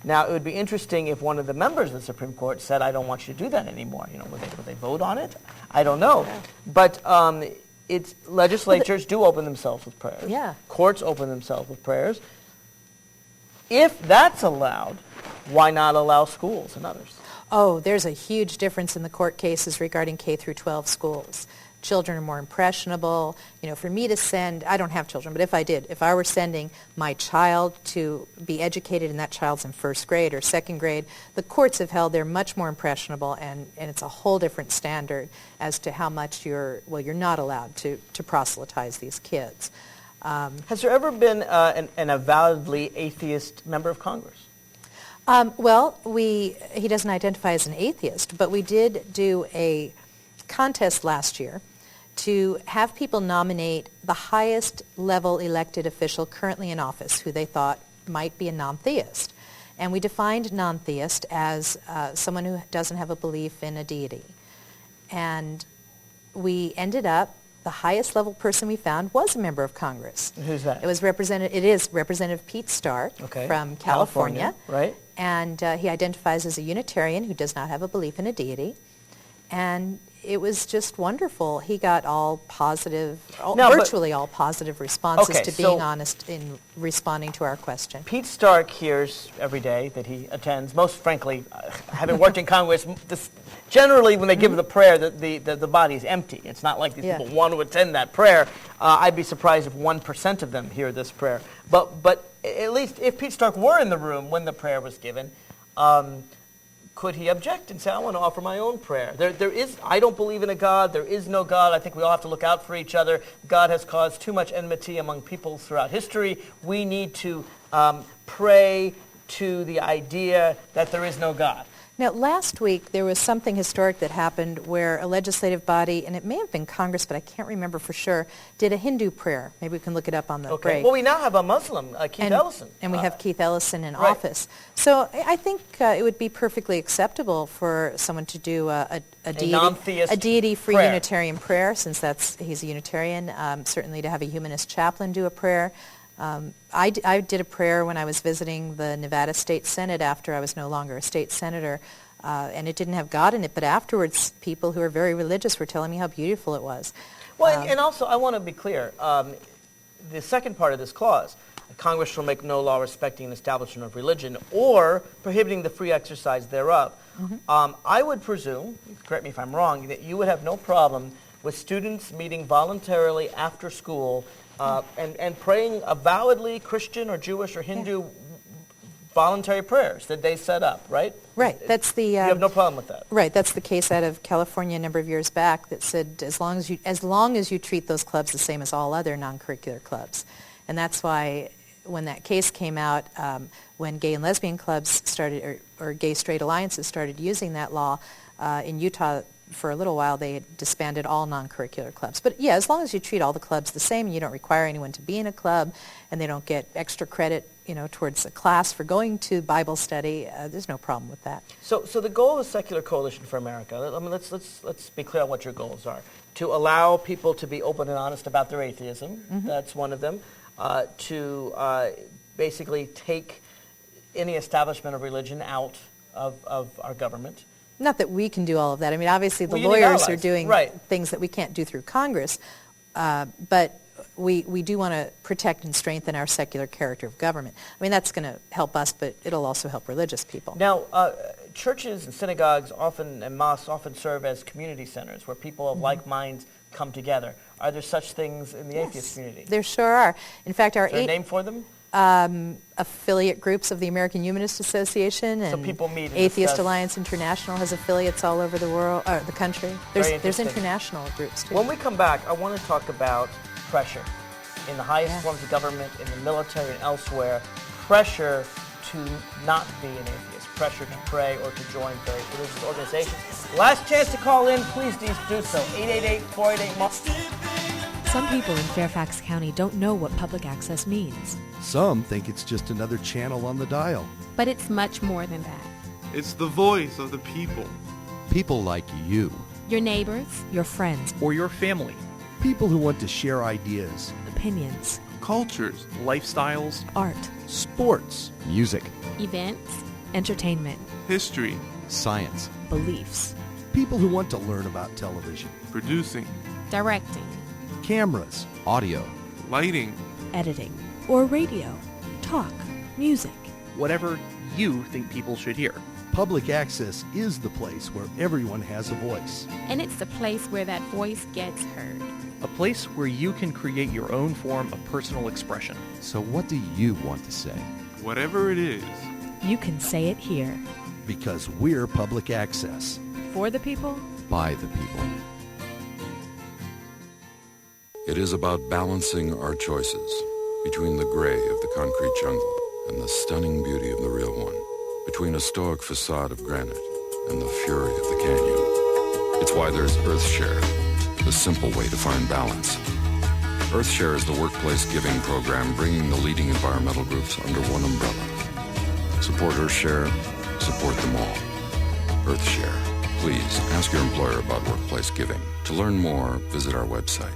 Now, it would be interesting if one of the members of the Supreme Court said, I don't want you to do that anymore. You know, would they, would they vote on it? I don't know. Yeah. But um, it's, legislatures do open themselves with prayers. Yeah. Courts open themselves with prayers. If that's allowed, why not allow schools and others? Oh, there's a huge difference in the court cases regarding K through twelve schools. Children are more impressionable. You know, for me to send, I don't have children, but if I did, if I were sending my child to be educated and that child's in first grade or second grade, the courts have held they're much more impressionable, and, and it's a whole different standard as to how much you're, well, you're not allowed to, to proselytize these kids. Um, Has there ever been uh, an, an avowedly atheist member of Congress? Um, well, we, he doesn't identify as an atheist, but we did do a contest last year to have people nominate the highest level elected official currently in office who they thought might be a non-theist. And we defined non-theist as uh, someone who doesn't have a belief in a deity. And we ended up, the highest level person we found was a member of Congress. Who's that? It was Representative, it is Representative Pete Stark okay. from California. California, right. And uh, he identifies as a Unitarian who does not have a belief in a deity. And it was just wonderful. He got all positive, all, no, virtually all positive responses okay, to being so honest in responding to our question. Pete Stark hears every day that he attends. Most frankly, uh, having worked in Congress, this, generally when they give the prayer, the, the, the, the body is empty. It's not like these yeah. people want to attend that prayer. Uh, I'd be surprised if one percent of them hear this prayer. But, but at least if Pete Stark were in the room when the prayer was given, um, could he object and say, I want to offer my own prayer? There, there is, I don't believe in a God. There is no God. I think we all have to look out for each other. God has caused too much enmity among people throughout history. We need to um, pray to the idea that there is no God. Now, last week, there was something historic that happened where a legislative body, and it may have been Congress, but I can't remember for sure, did a Hindu prayer. Maybe we can look it up on the okay. break. Well, we now have a Muslim, uh, Keith and, Ellison. And we uh, have Keith Ellison in right. office. So I think uh, it would be perfectly acceptable for someone to do a, a, a, a deity, non-theist a deity-free prayer. Unitarian prayer, since that's he's a Unitarian. Um, certainly to have a humanist chaplain do a prayer. Um, I, d- I did a prayer when I was visiting the Nevada State Senate after I was no longer a state senator. Uh, and it didn't have God in it, but afterwards people who are very religious were telling me how beautiful it was. Well, Um, and also I want to be clear. Um, the second part of this clause, Congress shall make no law respecting an establishment of religion or prohibiting the free exercise thereof. Mm-hmm. Um, I would presume, correct me if I'm wrong, that you would have no problem with students meeting voluntarily after school uh, mm-hmm. and, and praying avowedly Christian or Jewish or Hindu yeah. voluntary prayers that they set up, right? Right. That's the. Um, you have no problem with that. Right. That's the case out of California a number of years back that said as long as you as long as you treat those clubs the same as all other non-curricular clubs, and that's why when that case came out, um, when gay and lesbian clubs started or, or gay straight alliances started using that law uh, in Utah. For a little while, they had disbanded all non-curricular clubs. But yeah, as long as you treat all the clubs the same, and you don't require anyone to be in a club, and they don't get extra credit, you know, towards a class for going to Bible study, uh, there's no problem with that. So, so the goal of the Secular Coalition for America. I mean, let's let's let's be clear on what your goals are. To allow people to be open and honest about their atheism. Mm-hmm. That's one of them. Uh, to uh, basically take any establishment of religion out of, of our government. Not that we can do all of that. I mean, obviously the well, lawyers are doing right. things that we can't do through Congress, uh, but we we do want to protect and strengthen our secular character of government. I mean, that's going to help us, but it'll also help religious people. Now, uh, churches and synagogues often and mosques often serve as community centers where people of mm-hmm. like minds come together. Are there such things in the yes, atheist community? There sure are. In fact, our Is there eight, a name for them? Um, affiliate groups of the American Humanist Association and so people meet and Atheist discuss. Alliance International has affiliates all over the world, or the country. There's, there's international groups too. When we come back, I want to talk about pressure in the highest yeah. forms of government, in the military and elsewhere. Pressure to not be an atheist, pressure to pray or to join various religious organizations. Last chance to call in, please do so. eight eight eight, four eight eight, M O S. Some people in Fairfax County don't know what public access means. Some think it's just another channel on the dial. But it's much more than that. It's the voice of the people. People like you. Your neighbors. Your friends. Or your family. People who want to share ideas. Opinions. Cultures. Lifestyles. Art. Sports. Music. Events. entertainment, history, science, beliefs, people who want to learn about television, producing, directing, cameras, audio, lighting, editing, or radio, talk, music. Whatever you think people should hear. Public access is the place where everyone has a voice. and it's the place where that voice gets heard. A place where you can create your own form of personal expression. So what do you want to say? Whatever it is. You can say it here. Because we're public access. For the people, by the people. It is about balancing our choices between the gray of the concrete jungle and the stunning beauty of the real one, between a stoic facade of granite and the fury of the canyon. It's why there's EarthShare, the simple way to find balance. EarthShare is the workplace giving program bringing the leading environmental groups under one umbrella. Support EarthShare, support them all. EarthShare. Please ask your employer about workplace giving. To learn more, visit our website.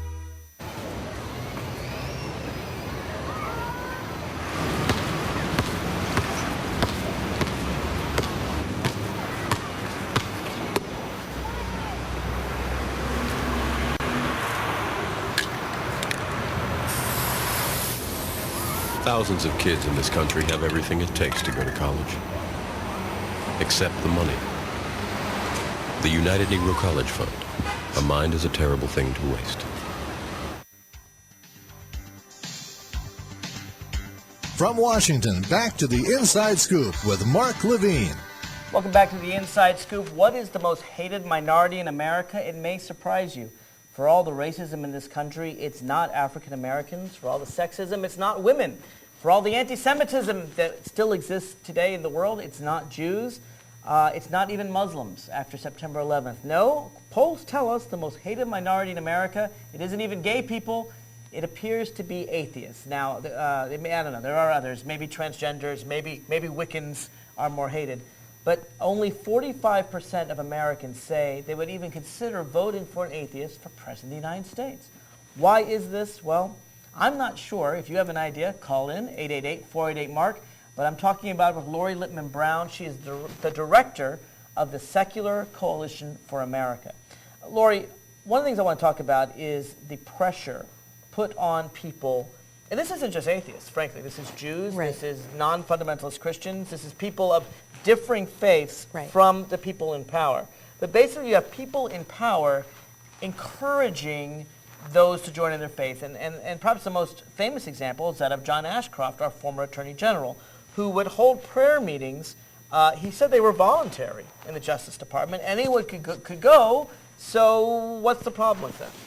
Thousands of kids in this country have everything it takes to go to college, except the money. The United Negro College Fund. A mind is a terrible thing to waste. From Washington, back to the Inside Scoop with Mark Levine. Welcome back to the Inside Scoop. What is the most hated minority in America? It may surprise you. For all the racism in this country, it's not African Americans. For all the sexism, it's not women. For all the anti-Semitism that still exists today in the world, it's not Jews. Uh, it's not even Muslims after September eleventh. No, polls tell us the most hated minority in America, it isn't even gay people. It appears to be atheists. Now, uh, they may, I don't know, there are others. Maybe transgenders, maybe, maybe Wiccans are more hated. But only forty-five percent of Americans say they would even consider voting for an atheist for President of the United States. Why is this? Well, I'm not sure. If you have an idea, call in, eight eight eight, four eight eight, MARK. But I'm talking about with Lori Littman Brown. She is the, the director of the Secular Coalition for America. Lori, one of the things I want to talk about is the pressure put on people. And this isn't just atheists, frankly. This is Jews. Right. This is non-fundamentalist Christians. This is people of differing faiths right. from the people in power. But basically you have people in power encouraging those to join in their faith. And, and, and perhaps the most famous example is that of John Ashcroft, our former Attorney General, who would hold prayer meetings. Uh, he said they were voluntary in the Justice Department. Anyone could go, could go. So what's the problem with that?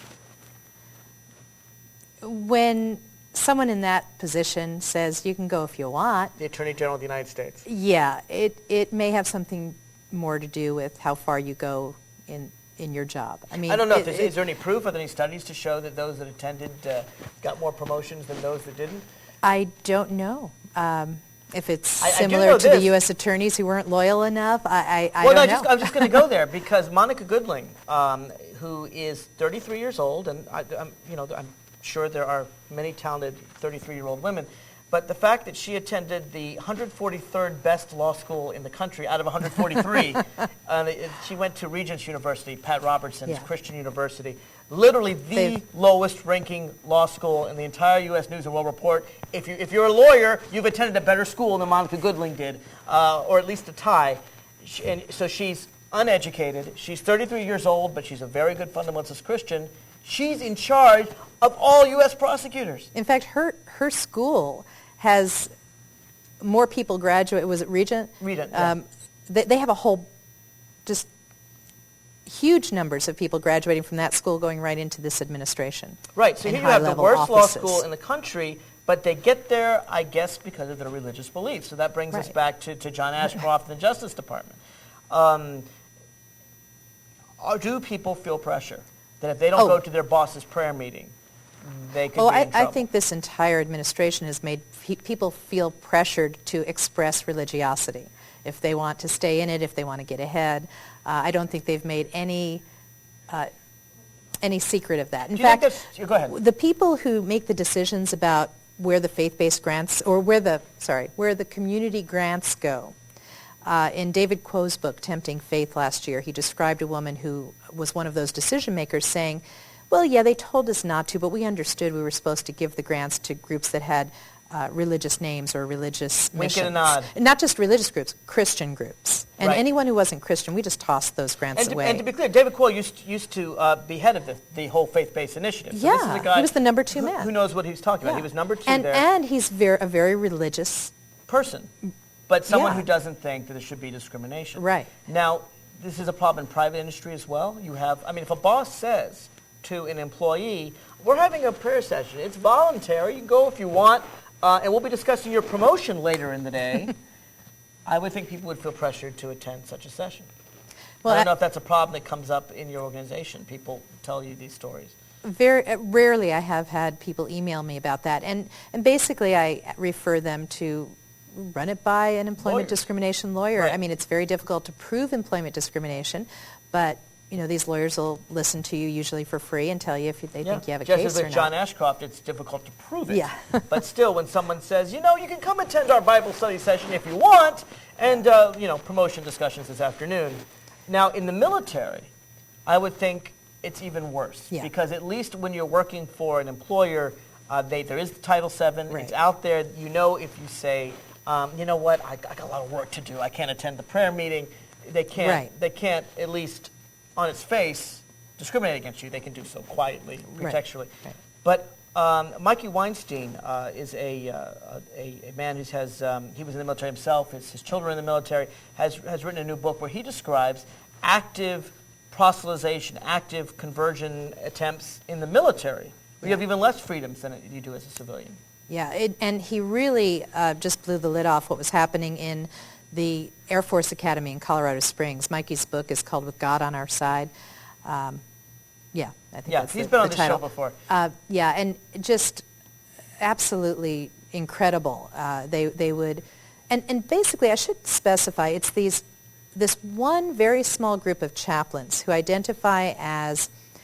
When someone in that position says you can go if you want. The Attorney General of the United States. Yeah, it, it may have something more to do with how far you go in in your job. I mean, I don't know. It, if there's, it, is there any proof? Are there any studies to show that those that attended uh, got more promotions than those that didn't? I don't know. Um, if it's I, similar I to this. the U S attorneys who weren't loyal enough, I, I, I well, don't no, know. Just, I'm just going to go there because Monica Goodling, um, who is thirty-three years old, and I, I'm, you know, I'm sure there are many talented thirty-three-year-old women, but the fact that she attended the one hundred forty-third best law school in the country out of one hundred forty-three, uh, it, she went to Regents University, Pat Robertson's yeah. Christian University, literally the They've, lowest ranking law school in the entire U S News and World Report. If, you, if you're a lawyer, you've attended a better school than Monica Goodling did, uh, or at least a tie. She, and so she's uneducated. She's thirty-three years old, but she's a very good fundamentalist Christian. She's in charge of all U S prosecutors. In fact, her her school has more people graduate. Was it Regent? Regent. Um, yeah. they, they have a whole, just huge numbers of people graduating from that school going right into this administration. Right. So here you have the worst offices. law school in the country, but they get there, I guess, because of their religious beliefs. So that brings right. us back to, to John Ashcroft and the Justice Department. Um, are, do people feel pressure that if they don't oh. go to their boss's prayer meeting, they could well, be in I, trouble? I think this entire administration has made pe- people feel pressured to express religiosity. If they want to stay in it, if they want to get ahead. Uh, I don't think they've made any uh, any secret of that. In Do you fact, think that's, go ahead. The people who make the decisions about where the faith-based grants, or where the, sorry, where the community grants go, Uh, in David Quo's book, Tempting Faith, last year, he described a woman who was one of those decision makers saying, well, yeah, they told us not to, but we understood we were supposed to give the grants to groups that had uh, religious names or religious Wink missions. and a nod. Not just religious groups, Christian groups. And Right. anyone who wasn't Christian, we just tossed those grants And to, away. and to be clear, David Quo used, used to uh, be head of the, the whole faith-based initiative. So yeah, this is a guy he was the number two who, man. who knows what he's talking about. Yeah. He was number two and, there. And he's very, a very religious person, but someone Yeah. who doesn't think that there should be discrimination. Right. Now, this is a problem in private industry as well. You have, I mean, if a boss says to an employee, we're having a prayer session, it's voluntary, you can go if you want, uh, and we'll be discussing your promotion later in the day, I would think people would feel pressured to attend such a session. Well, I don't I- know if that's a problem that comes up in your organization. People tell you these stories. Very uh, rarely I have had people email me about that, and and basically I refer them to run it by an employment Lawyers. discrimination lawyer. Right. I mean, it's very difficult to prove employment discrimination, but you know these lawyers will listen to you usually for free and tell you if they Yeah. think you have a Just case as with or John not. Ashcroft, it's difficult to prove it. Yeah. But still, when someone says, you know, you can come attend our Bible study session if you want, and, uh, you know, promotion discussions this afternoon. Now, in the military, I would think it's even worse. Yeah. Because at least when you're working for an employer, uh, they, there is Title seven. Right. It's out there. You know if you say, um, you know what, I, I got a lot of work to do. I can't attend the prayer meeting. They can't, Right. they can't at least on its face discriminate against you. They can do so quietly, Right. pretextually. Right. But um, Mikey Weinstein uh, is a, uh, a a man who has um, he was in the military himself. His, his children are in the military. Has has written a new book where he describes active proselytization, active conversion attempts in the military. You have even less freedoms than you do as a civilian. Yeah, it, and he really uh, just blew the lid off what was happening in the Air Force Academy in Colorado Springs. Mikey's book is called With God on Our Side. Um, yeah, I think Yeah, that's he's the, been the on this title. show before. Uh, yeah, and just absolutely incredible. Uh, they they would, and, and basically I should specify, it's these this one very small group of chaplains who identify as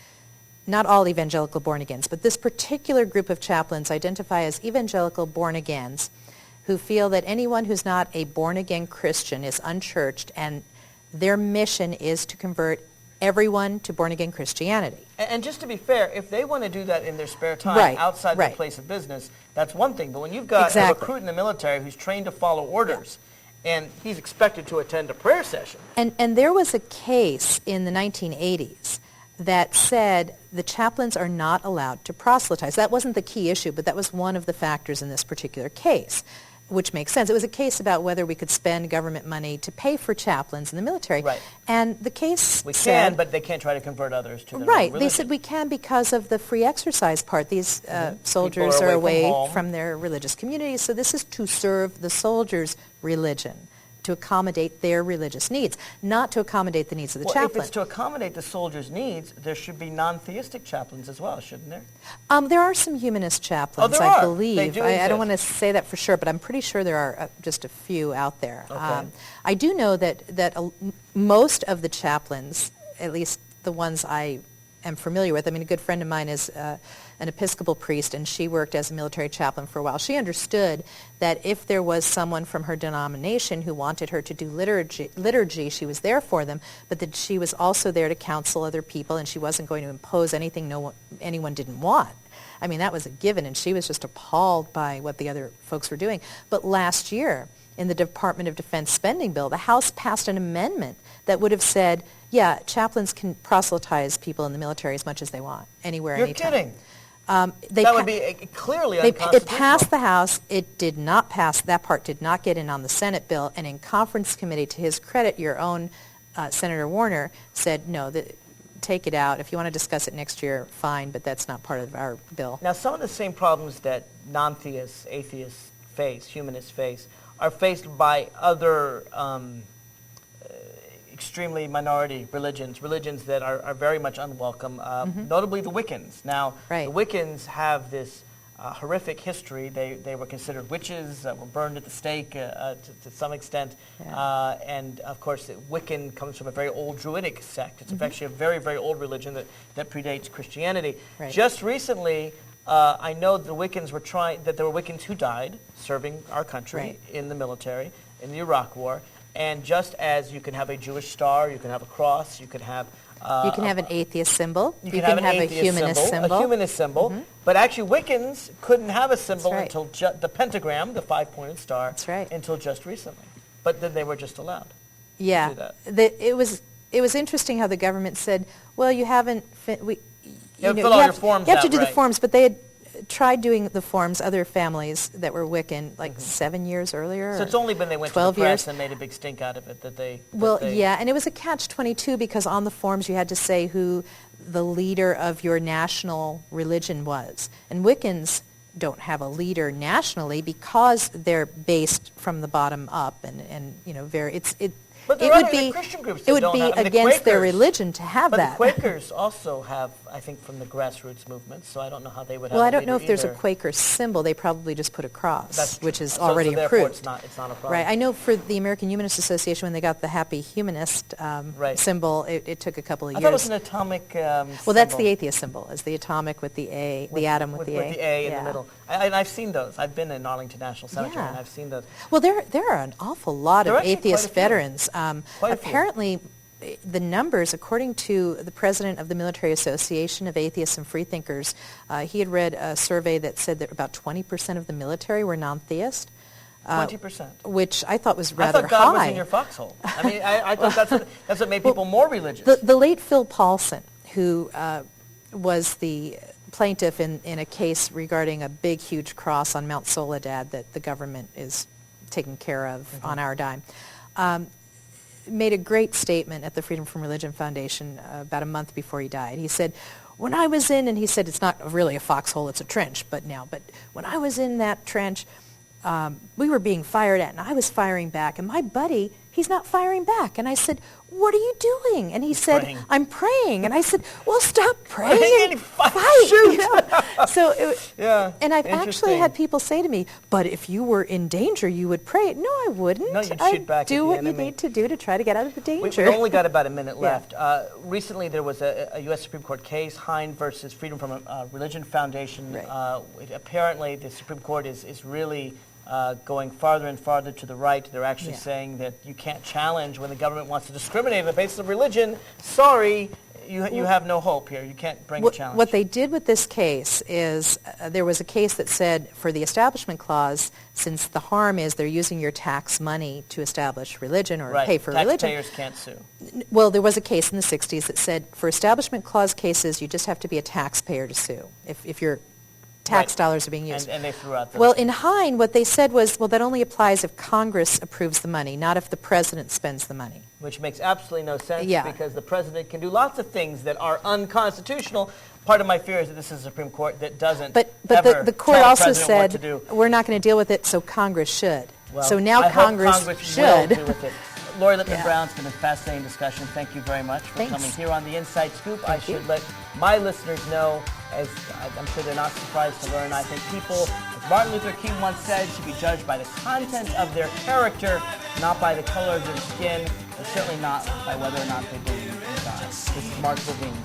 not all evangelical born-agains, but this particular group of chaplains identify as evangelical born-agains who feel that anyone who's not a born-again Christian is unchurched, and their mission is to convert everyone to born-again Christianity. And, and just to be fair, if they want to do that in their spare time Right, outside right. their place of business, that's one thing. But when you've got Exactly. a recruit in the military who's trained to follow orders, and he's expected to attend a prayer session. And, and there was a case in the nineteen eighties that said the chaplains are not allowed to proselytize. That wasn't the key issue, but that was one of the factors in this particular case, which makes sense. It was a case about whether we could spend government money to pay for chaplains in the military. Right. And the case We said, can, but they can't try to convert others to their right, own they religion. said we can because of the free exercise part. These uh, Mhm. soldiers People are are away, away from home. from their religious communities, so this is to serve the soldiers' religion, to accommodate their religious needs, not to accommodate the needs of the well, chaplain. if it's to accommodate the soldiers' needs, there should be non-theistic chaplains as well, shouldn't there? Um, there are some humanist chaplains, Oh, there I are. believe. They do I, I don't exist. want to say that for sure, but I'm pretty sure there are uh, just a few out there. Okay. Um, I do know that that uh, m- most of the chaplains, at least the ones I am familiar with. I mean, a good friend of mine is uh, an Episcopal priest, and she worked as a military chaplain for a while. She understood that if there was someone from her denomination who wanted her to do liturgy, liturgy, she was there for them, but that she was also there to counsel other people, and she wasn't going to impose anything no one, anyone didn't want. I mean, that was a given, and she was just appalled by what the other folks were doing. But last year, in the Department of Defense spending bill, the House passed an amendment that would have said, yeah, chaplains can proselytize people in the military as much as they want, anywhere, You're anytime. kidding. Um, they that pa- would be uh, clearly they, unconstitutional. it passed the House. It did not pass. That part did not get in on the Senate bill. And in conference committee, to his credit, your own uh, Senator Warner said, no, the, take it out. If you want to discuss it next year, fine, but that's not part of our bill. Now, some of the same problems that non-theists, atheists face, humanists face, are faced by other um, uh, extremely minority religions, religions that are, are very much unwelcome, uh, Mhm. notably the Wiccans. Now, Right. the Wiccans have this uh, horrific history. They, they were considered witches, uh, were burned at the stake uh, uh, to, to some extent. Yeah. Uh, and, of course, Wiccan comes from a very old Druidic sect. It's Mhm. actually a very, very old religion that, that predates Christianity. Right. Just recently, uh, I know the Wiccans were trying, that there were Wiccans who died serving our country Right. in the military, in the Iraq War. And just as you can have a Jewish star, you can have a cross, you can have... Uh, you can have an atheist symbol. You, you can, can have, have, an a humanist symbol, symbol, a humanist symbol. Mm-hmm. But actually, Wiccans couldn't have a symbol right. until ju the pentagram, the five-pointed star, That's right. until just recently. But then they were just allowed. Yeah, to do that. The, it was it was interesting how the government said, "Well, you haven't fi we, you, you know, fill you all have, your forms you have out, to do right. the forms," but they had tried doing the forms. Other families that were Wiccan, like mm-hmm. seven years earlier. So it's only when they went to the press years. and made a big stink out of it that they. That well, they yeah, and it was a catch twenty-two because on the forms you had to say who the leader of your national religion was, and Wiccans don't have a leader nationally because they're based from the bottom up, and and you know very it's it. But it there would are be Christian groups it that would don't be have, I mean, against the their Quakers, religion to have but that. But the Quakers also have, I think, from the grassroots movement. So I don't know how they would. Well, have I don't know if either. there's a Quaker symbol. They probably just put a cross, That's which is so, already so therefore approved. It's not, it's not a problem. Right. I know for the American Humanist Association, when they got the Happy Humanist um, right. symbol, it, it took a couple of I years. thought it was an atomic. Um, well, that's the atheist symbol, is the atomic with the A, with, the atom with, with the with A. the A in yeah. the middle. I, and I've seen those. I've been in Arlington National Cemetery, Yeah. and I've seen those. Well, there there are an awful lot there of are atheist quite a veterans. Um, Quite a few. apparently, the numbers, according to the president of the Military Association of Atheists and Freethinkers, uh, he had read a survey that said that about twenty percent of the military were non-theist. Twenty uh, percent, which I thought was rather high. I thought God high. was in your foxhole. I mean, I, I thought that's what, that's what made people well, more religious. The, the late Phil Paulson, who uh, was the plaintiff in, in a case regarding a big, huge cross on Mount Soledad that the government is taking care of mm-hmm. on our dime, um, made a great statement at the Freedom from Religion Foundation uh, about a month before he died. He said, when I was in, and he said it's not really a foxhole, it's a trench, but now, but when I was in that trench, um, we were being fired at, and I was firing back, and my buddy, he's not firing back. And I said, what are you doing? And he He's said, praying. I'm praying. And I said, well, stop praying and and fight. fight. Shoot. You know? So, it, yeah, and I've actually had people say to me, but if you were in danger, you would pray. No, I wouldn't. No, you'd I'd shoot back do at what the you enemy. need to do to try to get out of the danger. We, we've only got about a minute Yeah. left. Uh, recently, there was a, a U S Supreme Court case, Hine versus Freedom from uh, Religion Foundation. Right. Uh, it, apparently, the Supreme Court is, is really uh, going farther and farther to the right. They're actually Yeah. saying that you can't challenge when the government wants to discriminate on the basis of religion. Sorry, you, you have no hope here. You can't bring what, a challenge. What they did with this case is uh, there was a case that said for the Establishment Clause, since the harm is they're using your tax money to establish religion or right. pay for religion. Taxpayers can't sue. Well, there was a case in the sixties that said for Establishment Clause cases, you just have to be a taxpayer to sue if, if your tax right. dollars are being used. And, and they threw out the... Well, in Hine, what they said was, well, that only applies if Congress approves the money, not if the president spends the money. Which makes absolutely no sense Yeah. because the president can do lots of things that are unconstitutional. Part of my fear is that this is a Supreme Court that doesn't But, but ever the, the court tell the also president said, what to do. we're not going to deal with it, so Congress should. Well, so now I Congress, hope Congress should. will do with it. Lori Lippman Yeah. Brown, it's been a fascinating discussion. Thank you very much for Thanks. coming here on the Inside Scoop. Thank I should you. let my listeners know, as I'm sure they're not surprised to learn, I think people, as Martin Luther King once said, should be judged by the content of their character, not by the color of their skin, and certainly not by whether or not they believe in God. This is Mark Levine.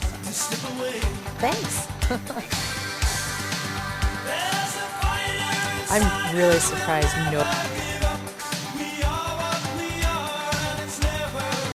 Thanks. I'm really surprised. No.